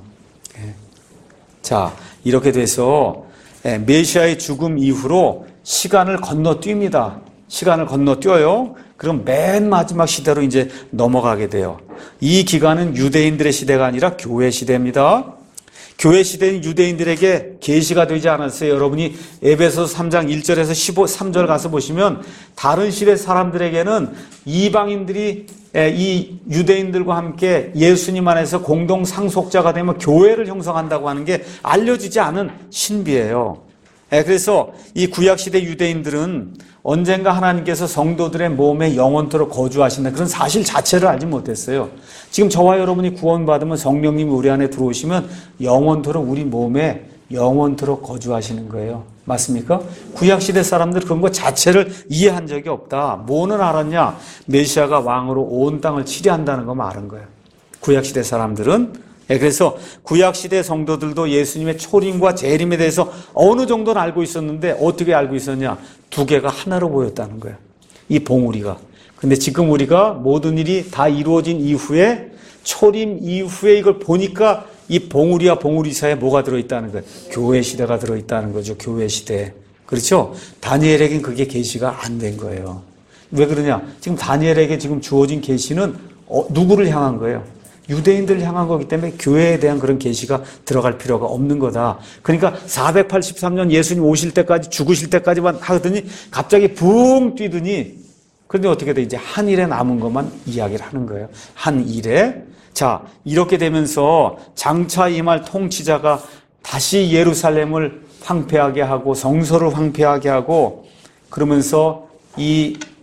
자, 이렇게 돼서 메시아의 죽음 이후로 시간을 건너뜁니다. 시간을 건너뛰어요. 그럼 맨 마지막 시대로 이제 넘어가게 돼요. 이 기간은 유대인들의 시대가 아니라 교회 시대입니다. 교회 시대는 유대인들에게 계시가 되지 않았어요. 여러분이 에베소서 삼 장 일 절에서 십삼 절 가서 보시면 다른 시대 사람들에게는 이방인들이 이 유대인들과 함께 예수님 안에서 공동 상속자가 되면 교회를 형성한다고 하는 게 알려지지 않은 신비예요. 그래서 이 구약시대 유대인들은 언젠가 하나님께서 성도들의 몸에 영원토록 거주하신다 그런 사실 자체를 알지 못했어요. 지금 저와 여러분이 구원받으면 성령님이 우리 안에 들어오시면 영원토록 우리 몸에 영원토록 거주하시는 거예요. 맞습니까? 구약시대 사람들 그런 거 자체를 이해한 적이 없다. 뭐는 알았냐? 메시아가 왕으로 온 땅을 치리한다는 것만 아는 거예요. 구약시대 사람들은. 그래서 구약시대 성도들도 예수님의 초림과 재림에 대해서 어느 정도는 알고 있었는데 어떻게 알고 있었냐? 두 개가 하나로 보였다는 거예요. 이 봉우리가. 근데 지금 우리가 모든 일이 다 이루어진 이후에 초림 이후에 이걸 보니까 이 봉우리와 봉우리 사이에 뭐가 들어있다는 거예요? 교회 시대가 들어있다는 거죠. 교회 시대. 그렇죠? 다니엘에겐 그게 계시가 안 된 거예요. 왜 그러냐? 지금 다니엘에게 지금 주어진 계시는 어, 누구를 향한 거예요? 유대인들을 향한 거기 때문에 교회에 대한 그런 계시가 들어갈 필요가 없는 거다. 그러니까 사백팔십삼 년 예수님 오실 때까지 죽으실 때까지만 하더니 갑자기 붕 뛰더니 그런데 어떻게 돼? 이제 한 일에 남은 것만 이야기를 하는 거예요. 한 일에. 자, 이렇게 되면서 장차 임할 통치자가 다시 예루살렘을 황폐하게 하고 성소를 황폐하게 하고 그러면서 이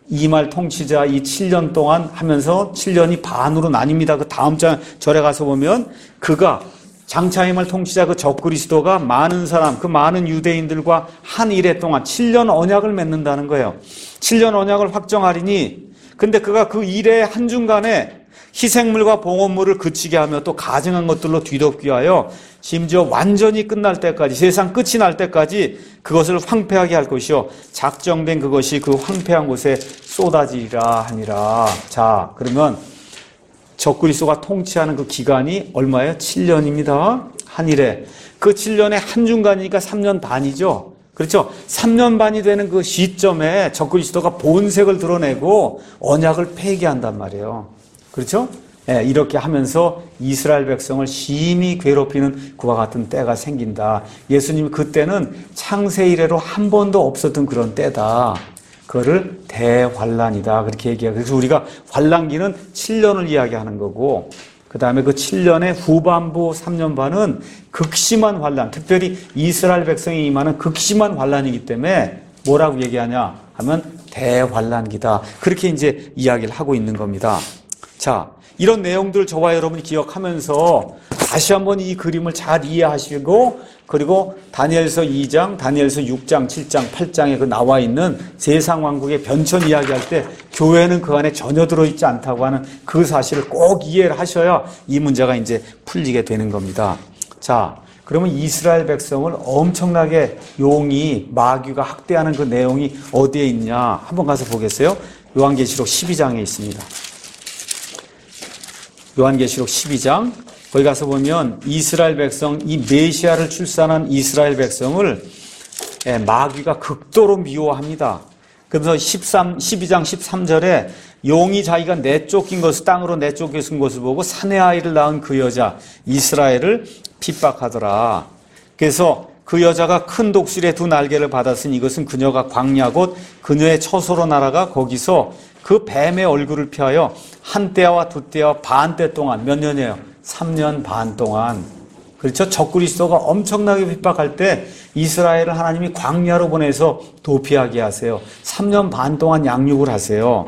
이말 통치자 이 칠 년 동안 하면서 칠 년이 반으로 나뉩니다. 그 다음 장 절에 가서 보면 그가 장차 이말 통치자 그 적그리스도가 많은 사람, 그 많은 유대인들과 한 일해 동안 칠 년 언약을 맺는다는 거예요. 칠 년 언약을 확정하리니, 근데 그가 그 일의 한중간에 희생물과 봉헌물을 그치게 하며 또 가증한 것들로 뒤덮기 위하여 심지어 완전히 끝날 때까지, 세상 끝이 날 때까지 그것을 황폐하게 할 것이요 작정된 그것이 그 황폐한 곳에 쏟아지리라 하니라. 자, 그러면 적그리스도가 통치하는 그 기간이 얼마예요? 칠 년입니다. 한 일에. 그 칠 년의 한중간이니까 삼 년 반이죠. 그렇죠? 삼 년 반이 되는 그 시점에 적그리스도가 본색을 드러내고 언약을 폐기한단 말이에요. 그렇죠? 예, 이렇게 하면서 이스라엘 백성을 심히 괴롭히는 그와 같은 때가 생긴다. 예수님이 그때는 창세 이래로 한 번도 없었던 그런 때다. 그거를 대환란이다. 그렇게 얘기해요. 그래서 우리가 환란기는 칠 년을 이야기하는 거고, 그 다음에 그 칠 년의 후반부 삼 년 반은 극심한 환란, 특별히 이스라엘 백성이 임하는 극심한 환란이기 때문에 뭐라고 얘기하냐 하면 대환란기다. 그렇게 이제 이야기를 하고 있는 겁니다. 자, 이런 내용들 저와 여러분이 기억하면서 다시 한번 이 그림을 잘 이해하시고, 그리고 다니엘서 이 장, 다니엘서 육 장, 칠 장, 팔 장에 그 나와 있는 세상 왕국의 변천 이야기할 때 교회는 그 안에 전혀 들어있지 않다고 하는 그 사실을 꼭 이해를 하셔야 이 문제가 이제 풀리게 되는 겁니다. 자, 그러면 이스라엘 백성을 엄청나게 용이, 마귀가 학대하는 그 내용이 어디에 있냐? 한번 가서 보겠어요? 요한계시록 십이 장에 있습니다. 요한계시록 십이 장, 거기 가서 보면 이스라엘 백성, 이 메시아를 출산한 이스라엘 백성을 마귀가 극도로 미워합니다. 그래서 십삼, 십이 장 십삼 절에 용이 자기가 내쫓긴 것을, 땅으로 내쫓긴 것을 보고 사내 아이를 낳은 그 여자 이스라엘을 핍박하더라. 그래서 그 여자가 큰 독수리의 두 날개를 받았으니 이것은 그녀가 광야 곧 그녀의 처소로 날아가 거기서 그 뱀의 얼굴을 피하여 한 때와 두 때와 반 때 동안, 몇 년이에요? 삼 년 반 동안. 그렇죠? 적그리스도가 엄청나게 핍박할 때 이스라엘을 하나님이 광야로 보내서 도피하게 하세요. 삼 년 반 동안 양육을 하세요.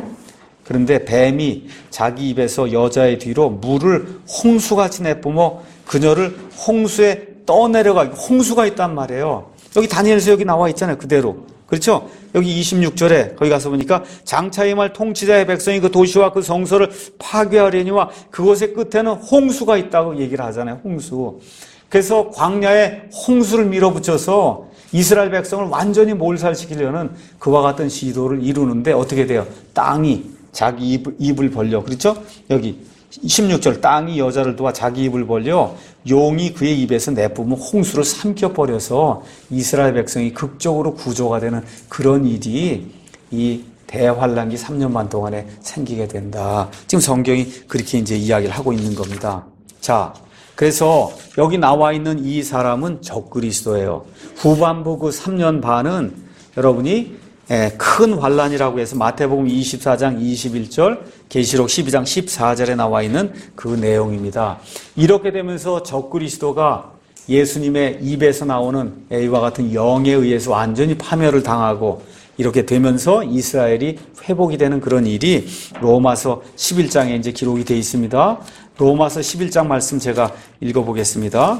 그런데 뱀이 자기 입에서 여자의 뒤로 물을 홍수같이 내뿜어 그녀를 홍수에 떠내려가게, 홍수가 있단 말이에요. 여기 다니엘서 여기 나와 있잖아요. 그대로. 그렇죠? 여기 이십육 절에 거기 가서 보니까 장차 임할 통치자의 백성이 그 도시와 그 성소를 파괴하려니와 그곳의 끝에는 홍수가 있다고 얘기를 하잖아요. 홍수. 그래서 광야에 홍수를 밀어붙여서 이스라엘 백성을 완전히 몰살시키려는 그와 같은 시도를 이루는데 어떻게 돼요? 땅이 자기 입, 입을 벌려. 그렇죠? 여기 십육 절, 땅이 여자를 도와 자기 입을 벌려 용이 그의 입에서 내뿜은 홍수를 삼켜버려서 이스라엘 백성이 극적으로 구조가 되는 그런 일이 이 대환란기 삼 년 반 동안에 생기게 된다. 지금 성경이 그렇게 이제 이야기를 하고 있는 겁니다. 자, 그래서 여기 나와 있는 이 사람은 적그리스도예요. 후반부 그 삼 년 반은 여러분이 큰 환란이라고 해서 마태복음 이십사 장 이십일 절, 계시록 십이 장 십사 절에 나와 있는 그 내용입니다. 이렇게 되면서 적그리스도가 예수님의 입에서 나오는 이와 같은 영에 의해서 완전히 파멸을 당하고 이렇게 되면서 이스라엘이 회복이 되는 그런 일이 로마서 십일 장에 이제 기록이 되어 있습니다. 로마서 십일 장 말씀 제가 읽어보겠습니다.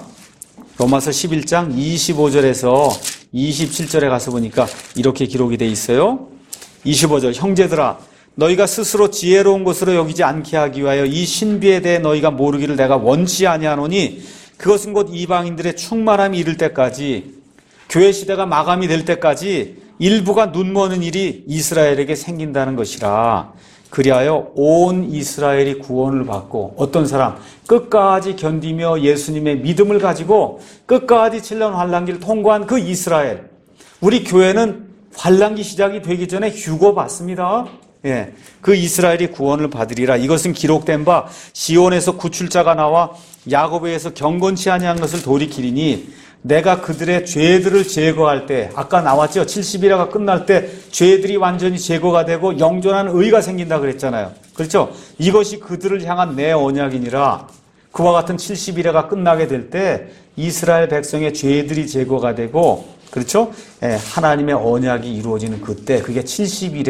로마서 십일 장 이십오 절에서 이십칠 절에 가서 보니까 이렇게 기록이 되어 있어요. 이십오 절, 형제들아 너희가 스스로 지혜로운 것으로 여기지 않게 하기 위하여 이 신비에 대해 너희가 모르기를 내가 원치 아니하노니 그것은 곧 이방인들의 충만함이 이를 때까지, 교회 시대가 마감이 될 때까지 일부가 눈머는 일이 이스라엘에게 생긴다는 것이라. 그리하여 온 이스라엘이 구원을 받고, 어떤 사람? 끝까지 견디며 예수님의 믿음을 가지고 끝까지 칠 년 환란기를 통과한 그 이스라엘. 우리 교회는 환란기 시작이 되기 전에 휴거 받습니다. 예, 그 이스라엘이 구원을 받으리라. 이것은 기록된 바 시온에서 구출자가 나와 야곱에서 경건치 아니한 것을 돌이키리니 내가 그들의 죄들을 제거할 때, 아까 나왔죠? 칠십 일회가 끝날 때 죄들이 완전히 제거가 되고 영존한 의가 생긴다 그랬잖아요. 그렇죠? 이것이 그들을 향한 내 언약이니라. 그와 같은 칠십 일회가 끝나게 될 때 이스라엘 백성의 죄들이 제거가 되고, 그렇죠? 예, 하나님의 언약이 이루어지는 그때, 그게 칠십 일회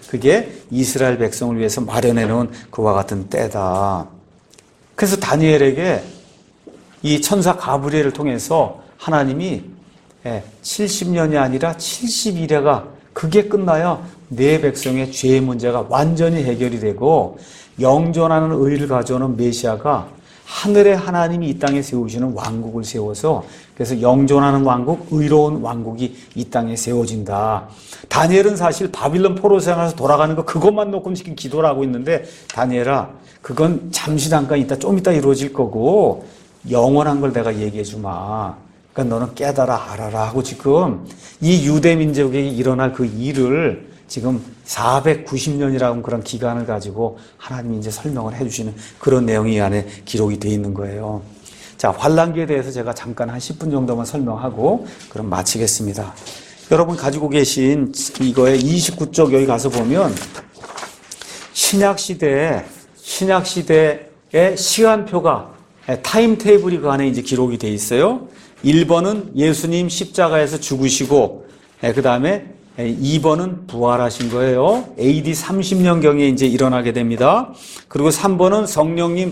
그게 이스라엘 백성을 위해서 마련해 놓은 그와 같은 때다. 그래서 다니엘에게 이 천사 가브리엘을 통해서 하나님이 칠십 년이 아니라 칠십일 회가 그게 끝나야 내 백성의 죄의 문제가 완전히 해결이 되고 영존하는 의를 가져오는 메시아가 하늘의 하나님이 이 땅에 세우시는 왕국을 세워서 그래서 영존하는 왕국, 의로운 왕국이 이 땅에 세워진다. 다니엘은 사실 바빌론 포로 생활에서 돌아가는 거 그것만 놓고 지금 기도를 하고 있는데 다니엘아 그건 잠시 잠깐 있다 좀 있다 이루어질 거고 영원한 걸 내가 얘기해 주마. 그러니까 너는 깨달아 알아라 하고 지금 이 유대 민족에게 일어날 그 일을 지금 사백구십 년이라는 그런 기간을 가지고 하나님이 이제 설명을 해주시는 그런 내용이 이 안에 기록이 되어 있는 거예요. 자, 환란기에 대해서 제가 잠깐 한 십 분 정도만 설명하고 그럼 마치겠습니다. 여러분 가지고 계신 이거에 이십구 쪽 여기 가서 보면 신약시대, 신약시대의 시간표가 타임테이블이 그 안에 이제 기록이 되어 있어요. 일 번은 예수님 십자가에서 죽으시고, 그 다음에 이 번은 부활하신 거예요. 에이디 삼십 년경에 이제 일어나게 됩니다. 그리고 삼 번은 성령님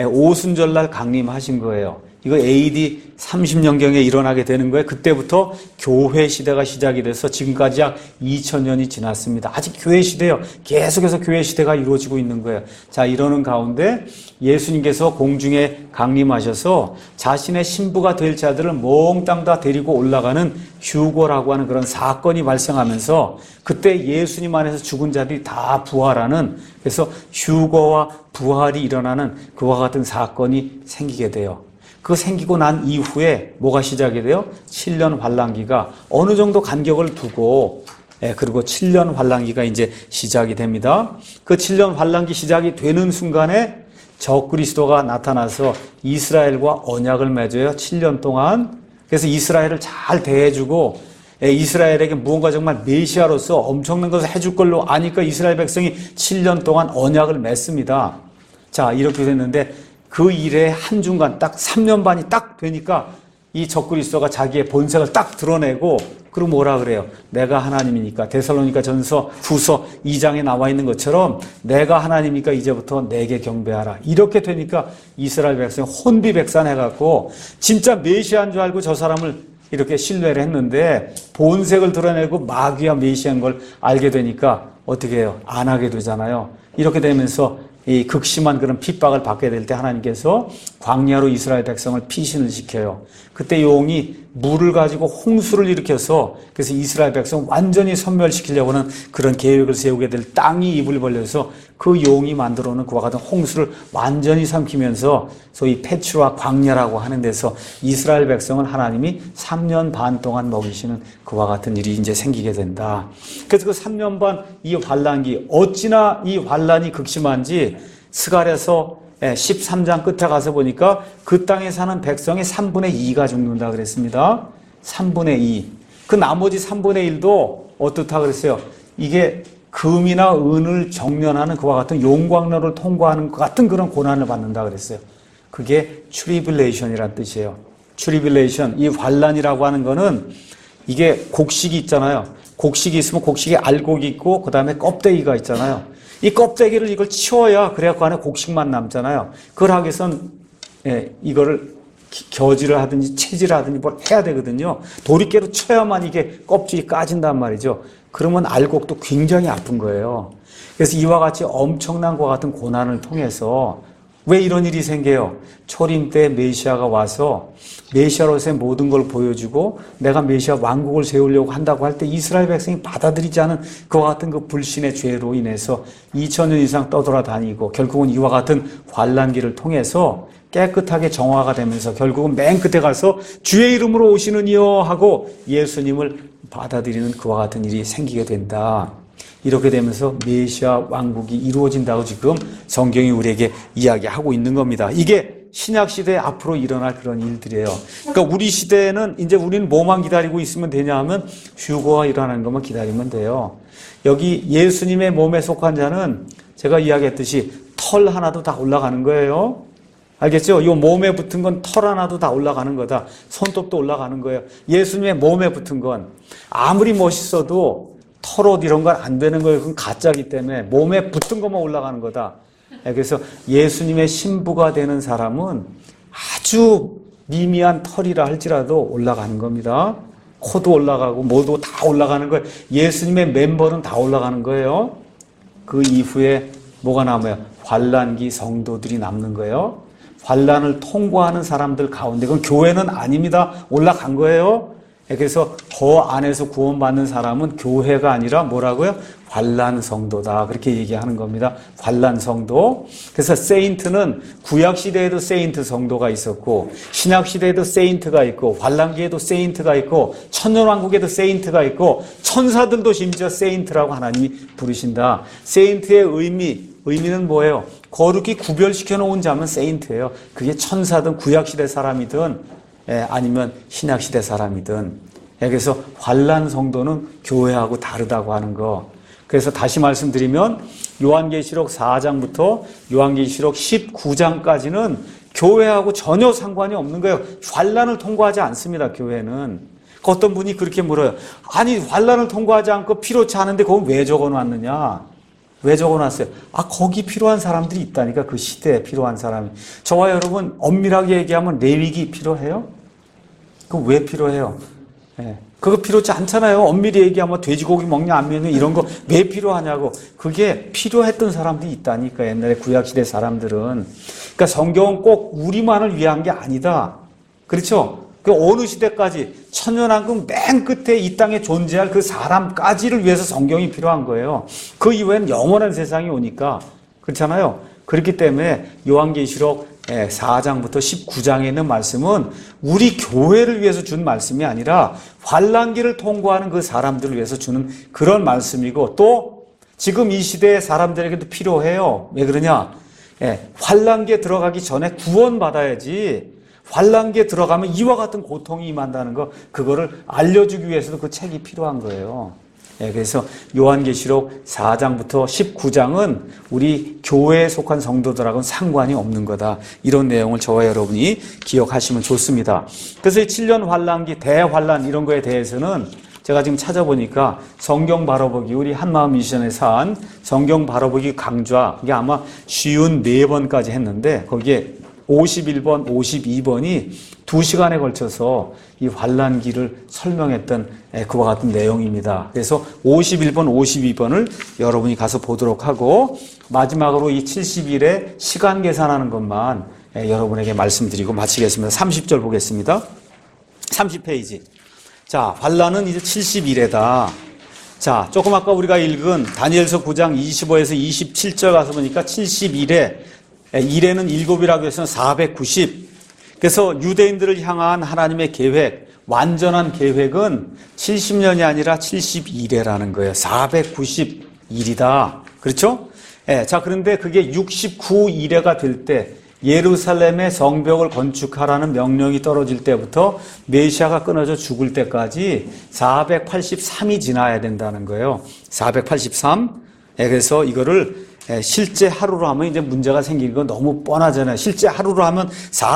오순절날 강림하신 거예요. 이거 에이디 삼십 년경에 일어나게 되는 거예요. 그때부터 교회 시대가 시작이 돼서 지금까지 약 이천 년이 지났습니다. 아직 교회 시대예요. 계속해서 교회 시대가 이루어지고 있는 거예요. 자, 이러는 가운데 예수님께서 공중에 강림하셔서 자신의 신부가 될 자들을 몽땅 다 데리고 올라가는 휴거라고 하는 그런 사건이 발생하면서 그때 예수님 안에서 죽은 자들이 다 부활하는 그래서 휴거와 부활이 일어나는 그와 같은 사건이 생기게 돼요. 그 생기고 난 이후에 뭐가 시작이 돼요? 칠 년 환란기가 어느 정도 간격을 두고 예, 그리고 칠 년 환란기가 이제 시작이 됩니다. 그 칠 년 환란기 시작이 되는 순간에 적그리스도가 나타나서 이스라엘과 언약을 맺어요. 칠 년 동안. 그래서 이스라엘을 잘 대해주고 예, 이스라엘에게 무언가 정말 메시아로서 엄청난 것을 해줄 걸로 아니까 이스라엘 백성이 칠 년 동안 언약을 맺습니다. 자, 이렇게 됐는데 그 일의 한중간 딱 삼 년 반이 딱 되니까 이 적그리스도가 자기의 본색을 딱 드러내고 그리고 뭐라 그래요? 내가 하나님이니까 데살로니가 전서 후서 이 장에 나와 있는 것처럼 내가 하나님이니까 이제부터 내게 경배하라. 이렇게 되니까 이스라엘 백성이 혼비백산해갖고 진짜 메시아인 줄 알고 저 사람을 이렇게 신뢰를 했는데 본색을 드러내고 마귀와 메시아인 걸 알게 되니까 어떻게 해요? 안 하게 되잖아요. 이렇게 되면서 이 극심한 그런 핍박을 받게 될 때 하나님께서 광야로 이스라엘 백성을 피신을 시켜요. 그때 용이 물을 가지고 홍수를 일으켜서 그래서 이스라엘 백성 완전히 섬멸시키려고 하는 그런 계획을 세우게 될 땅이 입을 벌려서 그 용이 만들어 놓은 그와 같은 홍수를 완전히 삼키면서 소위 페추라 광야라고 하는 데서 이스라엘 백성을 하나님이 삼 년 반 동안 먹이시는 그와 같은 일이 이제 생기게 된다. 그래서 그 삼 년 반 이 환란기 어찌나 이 환란이 극심한지 스갈에서 십삼 장 끝에 가서 보니까 그 땅에 사는 백성의 삼분의 이가 죽는다 그랬습니다. 삼분의 이. 그 나머지 삼분의 일도 어떻다 그랬어요? 이게 금이나 은을 정련하는 그와 같은 용광로를 통과하는 것 같은 그런 고난을 받는다 그랬어요. 그게 트리빌레이션이라는 뜻이에요. 트리빌레이션, 이 환란이라고 하는 거는 이게 곡식이 있잖아요. 곡식이 있으면 곡식에 알곡이 있고 그 다음에 껍데기가 있잖아요. 이 껍데기를 이걸 치워야 그래갖고 안에 곡식만 남잖아요. 그걸 하기 위해선 예, 이거를 겨지를 하든지 채질을 하든지 뭘 해야 되거든요. 도리깨로 쳐야만 이게 껍질이 까진단 말이죠. 그러면 알곡도 굉장히 아픈 거예요. 그래서 이와 같이 엄청난 것 같은 고난을 통해서 왜 이런 일이 생겨요? 초림 때 메시아가 와서 메시아로서의 모든 걸 보여주고 내가 메시아 왕국을 세우려고 한다고 할 때 이스라엘 백성이 받아들이지 않은 그와 같은 그 불신의 죄로 인해서 이천 년 이상 떠돌아다니고 결국은 이와 같은 환란기를 통해서 깨끗하게 정화가 되면서 결국은 맨 끝에 가서 주의 이름으로 오시는 이여 하고 예수님을 받아들이는 그와 같은 일이 생기게 된다. 이렇게 되면서 메시아 왕국이 이루어진다고 지금 성경이 우리에게 이야기하고 있는 겁니다. 이게 신약 시대에 앞으로 일어날 그런 일들이에요. 그러니까 우리 시대에는 이제 우리는 뭐만 기다리고 있으면 되냐 하면 휴거가 일어나는 것만 기다리면 돼요. 여기 예수님의 몸에 속한 자는 제가 이야기했듯이 털 하나도 다 올라가는 거예요. 알겠죠? 이 몸에 붙은 건 털 하나도 다 올라가는 거다. 손톱도 올라가는 거예요. 예수님의 몸에 붙은 건 아무리 멋있어도 털옷 이런 건 안 되는 거예요. 그건 가짜기 때문에 몸에 붙은 것만 올라가는 거다. 그래서 예수님의 신부가 되는 사람은 아주 미미한 털이라 할지라도 올라가는 겁니다. 코도 올라가고 뭐도 다 올라가는 거예요. 예수님의 멤버는 다 올라가는 거예요. 그 이후에 뭐가 남아요? 환난기 성도들이 남는 거예요. 환난을 통과하는 사람들 가운데, 그건 교회는 아닙니다. 올라간 거예요. 그래서 그 안에서 구원받는 사람은 교회가 아니라 뭐라고요? 환난 성도다. 그렇게 얘기하는 겁니다. 환난 성도. 그래서 세인트는 구약 시대에도 세인트 성도가 있었고, 신약 시대에도 세인트가 있고, 환난기에도 세인트가 있고, 천년왕국에도 세인트가 있고, 천사들도 심지어 세인트라고 하나님이 부르신다. 세인트의 의미, 의미는 뭐예요? 거룩히 구별시켜 놓은 자면 세인트예요. 그게 천사든 구약 시대 사람이든 예, 아니면 신약 시대 사람이든. 예, 그래서 환난 성도는 교회하고 다르다고 하는 거. 그래서 다시 말씀드리면 요한계시록 사 장부터 요한계시록 십구 장까지는 교회하고 전혀 상관이 없는 거예요. 환난을 통과하지 않습니다. 교회는. 어떤 분이 그렇게 물어요. 아니 환난을 통과하지 않고 필요치 않은데 거기 왜 적어놨느냐? 왜 적어놨어요? 아, 거기 필요한 사람들이 있다니까. 그 시대에 필요한 사람이. 저와 여러분 엄밀하게 얘기하면 레위기 필요해요? 그거 왜 필요해요? 네. 그거 필요치 않잖아요. 엄밀히 얘기하면 돼지고기 먹냐 안 먹냐 이런 거 왜 필요하냐고. 그게 필요했던 사람들이 있다니까. 옛날에 구약시대 사람들은. 그러니까 성경은 꼭 우리만을 위한 게 아니다. 그렇죠? 그 어느 시대까지 천년왕국 맨 끝에 이 땅에 존재할 그 사람까지를 위해서 성경이 필요한 거예요. 그 이후에는 영원한 세상이 오니까. 그렇잖아요. 그렇기 때문에 요한계시록 사 장부터 십구 장에 있는 말씀은 우리 교회를 위해서 준 말씀이 아니라 환난기를 통과하는 그 사람들을 위해서 주는 그런 말씀이고, 또 지금 이 시대의 사람들에게도 필요해요. 왜 그러냐? 예, 환난기에 들어가기 전에 구원받아야지. 환난기에 들어가면 이와 같은 고통이 임한다는 거, 그거를 알려주기 위해서도 그 책이 필요한 거예요. 예, 그래서 요한계시록 사 장부터 십구 장은 우리 교회에 속한 성도들하고는 상관이 없는 거다. 이런 내용을 저와 여러분이 기억하시면 좋습니다. 그래서 이 칠 년 환난기, 대환난 이런 거에 대해서는 제가 지금 찾아보니까 성경 바로보기, 우리 한마음 미션에서 한 성경 바로보기 강좌, 이게 아마 오십사 번까지 했는데 거기에 오십일 번, 오십이 번이 두 시간에 걸쳐서 이 환난기를 설명했던 그와 같은 내용입니다. 그래서 오십일 번, 오십이 번을 여러분이 가서 보도록 하고, 마지막으로 이 칠십 일에 시간 계산하는 것만 여러분에게 말씀드리고 마치겠습니다. 삼십 절 보겠습니다. 삼십 페이지. 자, 환난은 이제 칠십 일에다. 자, 조금 아까 우리가 읽은 다니엘서 구 장 이십오에서 이십칠 절 가서 보니까 칠십 일에, 일에는 일곱이라고 해서 사백구십. 그래서 유대인들을 향한 하나님의 계획, 완전한 계획은 칠십 년이 아니라 칠십일 회라는 거예요. 사백구십 일이다. 그렇죠? 예, 자, 그런데 그게 육십구 일회가 될 때, 예루살렘의 성벽을 건축하라는 명령이 떨어질 때부터 메시아가 끊어져 죽을 때까지 사백팔십삼이 지나야 된다는 거예요. 사백팔십삼. 예, 그래서 이거를 실제 하루로 하면 이제 문제가 생기는 건 너무 뻔하잖아요. 실제 하루로 하면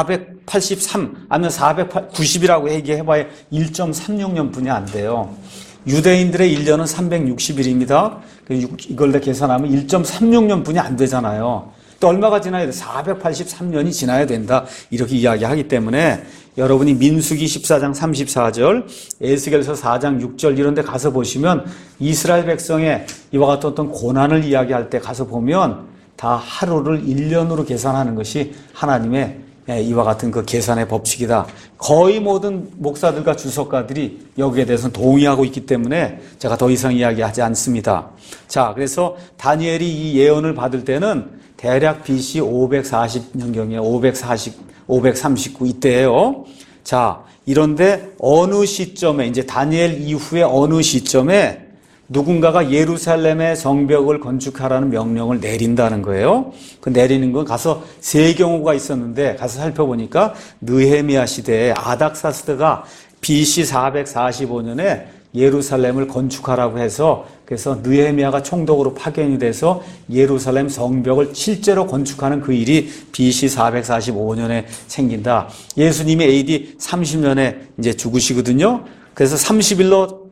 사백팔십삼, 아니면 사백구십이라고 얘기해봐야 일 점 삼육 년뿐이 안 돼요. 유대인들의 일 년은 삼백육십 일입니다. 이걸 계산하면 일 점 삼육 년뿐이 안 되잖아요. 또 얼마가 지나야 돼? 사백팔십삼 년이 지나야 된다. 이렇게 이야기하기 때문에 여러분이 민수기 십사 장 삼십사 절, 에스겔서 사 장 육 절 이런 데 가서 보시면 이스라엘 백성의 이와 같은 어떤 고난을 이야기할 때 가서 보면 다 하루를 일 년으로 계산하는 것이 하나님의 이와 같은 그 계산의 법칙이다. 거의 모든 목사들과 주석가들이 여기에 대해서는 동의하고 있기 때문에 제가 더 이상 이야기하지 않습니다. 자, 그래서 다니엘이 이 예언을 받을 때는 대략 비씨 오백사십 년경에 오백사십, 오백삼십구 이때예요. 자, 이런데 어느 시점에, 이제 다니엘 이후에 어느 시점에 누군가가 예루살렘의 성벽을 건축하라는 명령을 내린다는 거예요. 그 내리는 건 가서 세 경우가 있었는데 가서 살펴보니까 느헤미야 시대에 아닥사스드가 비씨 사백사십오 년에 예루살렘을 건축하라고 해서, 그래서 느헤미야가 총독으로 파견이 돼서 예루살렘 성벽을 실제로 건축하는 그 일이 비씨 사백사십오 년에 생긴다. 예수님이 에이디 삼십 년에 이제 죽으시거든요. 그래서 삼십 일로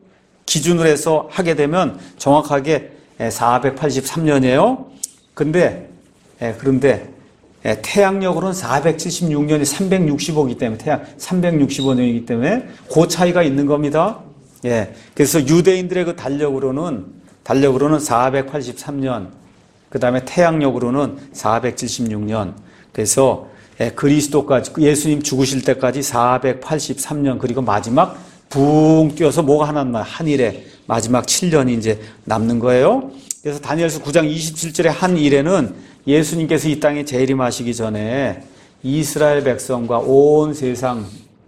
기준으로 해서 하게 되면 정확하게 사백팔십삼 년이에요. 근데, 그런데 태양력으로는 사백칠십육 년이 삼백육십오이기 때문에, 태양 삼백육십오 년이기 때문에 그 차이가 있는 겁니다. 예. 그래서 유대인들의 그 달력으로는, 달력으로는 사백팔십삼 년, 그 다음에 태양력으로는 사백칠십육 년. 그래서 그리스도까지, 예수님 죽으실 때까지 사백팔십삼 년, 그리고 마지막 붕 뛰어서 뭐가 하나 나, 한 일에 마지막 칠 년이 이제 남는 거예요. 그래서 다니엘서 구 장 이십칠 절의 한 일에는 예수님께서 이 땅에 재림하시기 전에 이스라엘 백성과 온 세상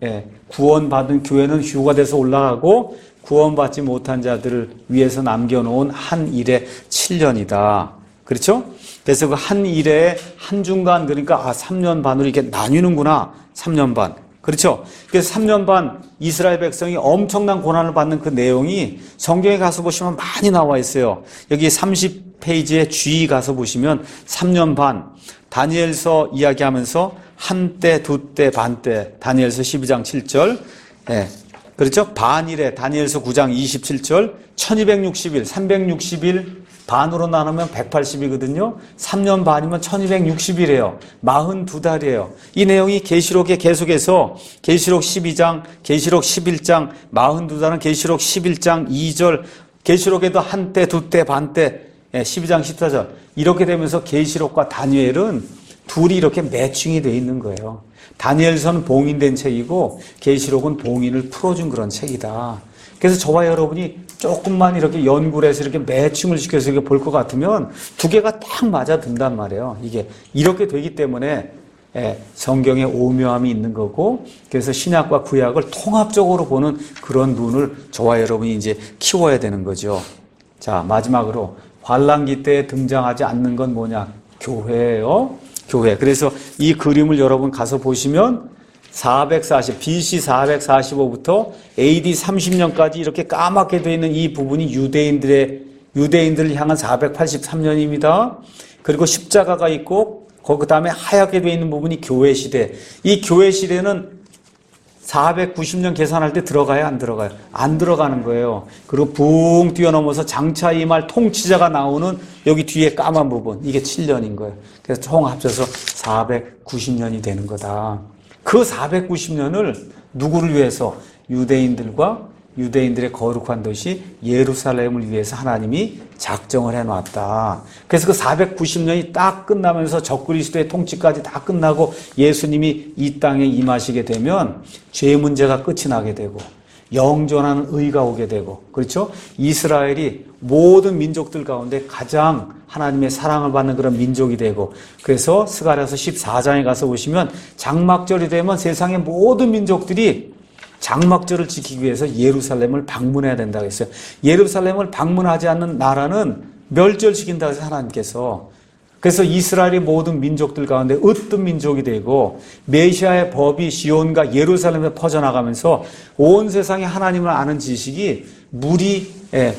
구원받은 교회는 휴가 돼서 올라가고 구원받지 못한 자들을 위해서 남겨놓은 한 일의 칠 년이다. 그렇죠? 그래서 그 한 일에 한중간, 그러니까 아 삼 년 반으로 이렇게 나뉘는구나. 삼 년 반. 그렇죠? 그래서 삼 년 반 이스라엘 백성이 엄청난 고난을 받는 그 내용이 성경에 가서 보시면 많이 나와 있어요. 여기 삼십 페이지에 G 가서 보시면 삼 년 반 다니엘서 이야기하면서 한때, 두때, 반때, 다니엘서 십이 장 칠 절, 예. 그렇죠? 반일에 다니엘서 구 장 이십칠 절, 천이백육십 일, 삼백육십 일 반으로 나누면 백팔십이거든요. 삼 년 반이면 천이백육십 일이에요. 사십이 달이에요. 이 내용이 계시록에 계속해서 계시록 십이 장, 계시록 십일 장, 사십이 달은 계시록 십일 장 이 절, 계시록에도 한때, 두때, 반때, 십이 장 십사 절 이렇게 되면서 계시록과 다니엘은 둘이 이렇게 매칭이 되어 있는 거예요. 다니엘서는 봉인된 책이고 계시록은 봉인을 풀어준 그런 책이다. 그래서 저와 여러분이 조금만 이렇게 연구를 해서 이렇게 매칭을 시켜서 이렇게 볼 것 같으면 두 개가 딱 맞아 든단 말이에요. 이게 이렇게 되기 때문에 성경에 오묘함이 있는 거고, 그래서 신약과 구약을 통합적으로 보는 그런 눈을 저와 여러분이 이제 키워야 되는 거죠. 자, 마지막으로 환란기 때에 등장하지 않는 건 뭐냐? 교회예요. 교회. 그래서 이 그림을 여러분 가서 보시면 사백사십, 비씨 사백사십오부터 에이디 삼십 년까지 이렇게 까맣게 되어 있는 이 부분이 유대인들의, 유대인들을 향한 사백팔십삼 년입니다. 그리고 십자가가 있고, 그 다음에 하얗게 되어 있는 부분이 교회 시대. 이 교회 시대는 사백구십 년 계산할 때 들어가요? 안 들어가요? 안 들어가는 거예요. 그리고 붕 뛰어넘어서 장차 임할 통치자가 나오는 여기 뒤에 까만 부분. 이게 칠 년인 거예요. 그래서 총 합쳐서 사백구십 년이 되는 거다. 그 사백구십 년을 누구를 위해서? 유대인들과 유대인들의 거룩한 도시 예루살렘을 위해서 하나님이 작정을 해놨다. 그래서 그 사백구십 년이 딱 끝나면서 적그리스도의 통치까지 다 끝나고 예수님이 이 땅에 임하시게 되면 죄 문제가 끝이 나게 되고 영존하는 의가 오게 되고, 그렇죠? 이스라엘이 모든 민족들 가운데 가장 하나님의 사랑을 받는 그런 민족이 되고, 그래서 스가랴서 십사 장에 가서 보시면 장막절이 되면 세상의 모든 민족들이 장막절을 지키기 위해서 예루살렘을 방문해야 된다고 했어요. 예루살렘을 방문하지 않는 나라는 멸절시킨다고 해서 하나님께서. 그래서 이스라엘의 모든 민족들 가운데 으뜸 민족이 되고 메시아의 법이 시온과 예루살렘에 퍼져나가면서 온 세상에 하나님을 아는 지식이 물이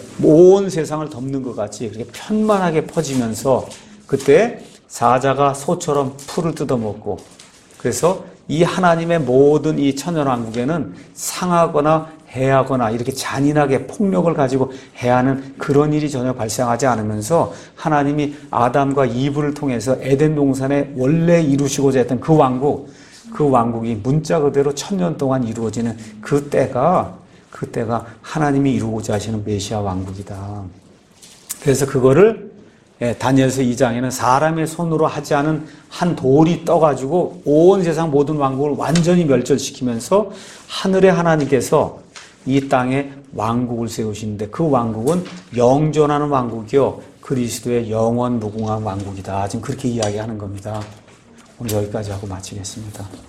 온 세상을 덮는 것 같이 그렇게 편만하게 퍼지면서 그때 사자가 소처럼 풀을 뜯어먹고, 그래서 이 하나님의 모든 이 천연왕국에는 상하거나 해하거나 이렇게 잔인하게 폭력을 가지고 해하는 그런 일이 전혀 발생하지 않으면서 하나님이 아담과 이브를 통해서 에덴 동산에 원래 이루시고자 했던 그 왕국, 그 왕국이 문자 그대로 천년 동안 이루어지는 그 때가, 그 때가 하나님이 이루고자 하시는 메시아 왕국이다. 그래서 그거를 다니엘서 이 장에는 사람의 손으로 하지 않은 한 돌이 떠가지고 온 세상 모든 왕국을 완전히 멸절시키면서 하늘의 하나님께서 이 땅에 왕국을 세우시는데 그 왕국은 영존하는 왕국이요 그리스도의 영원 무궁한 왕국이다. 지금 그렇게 이야기하는 겁니다. 오늘 여기까지 하고 마치겠습니다.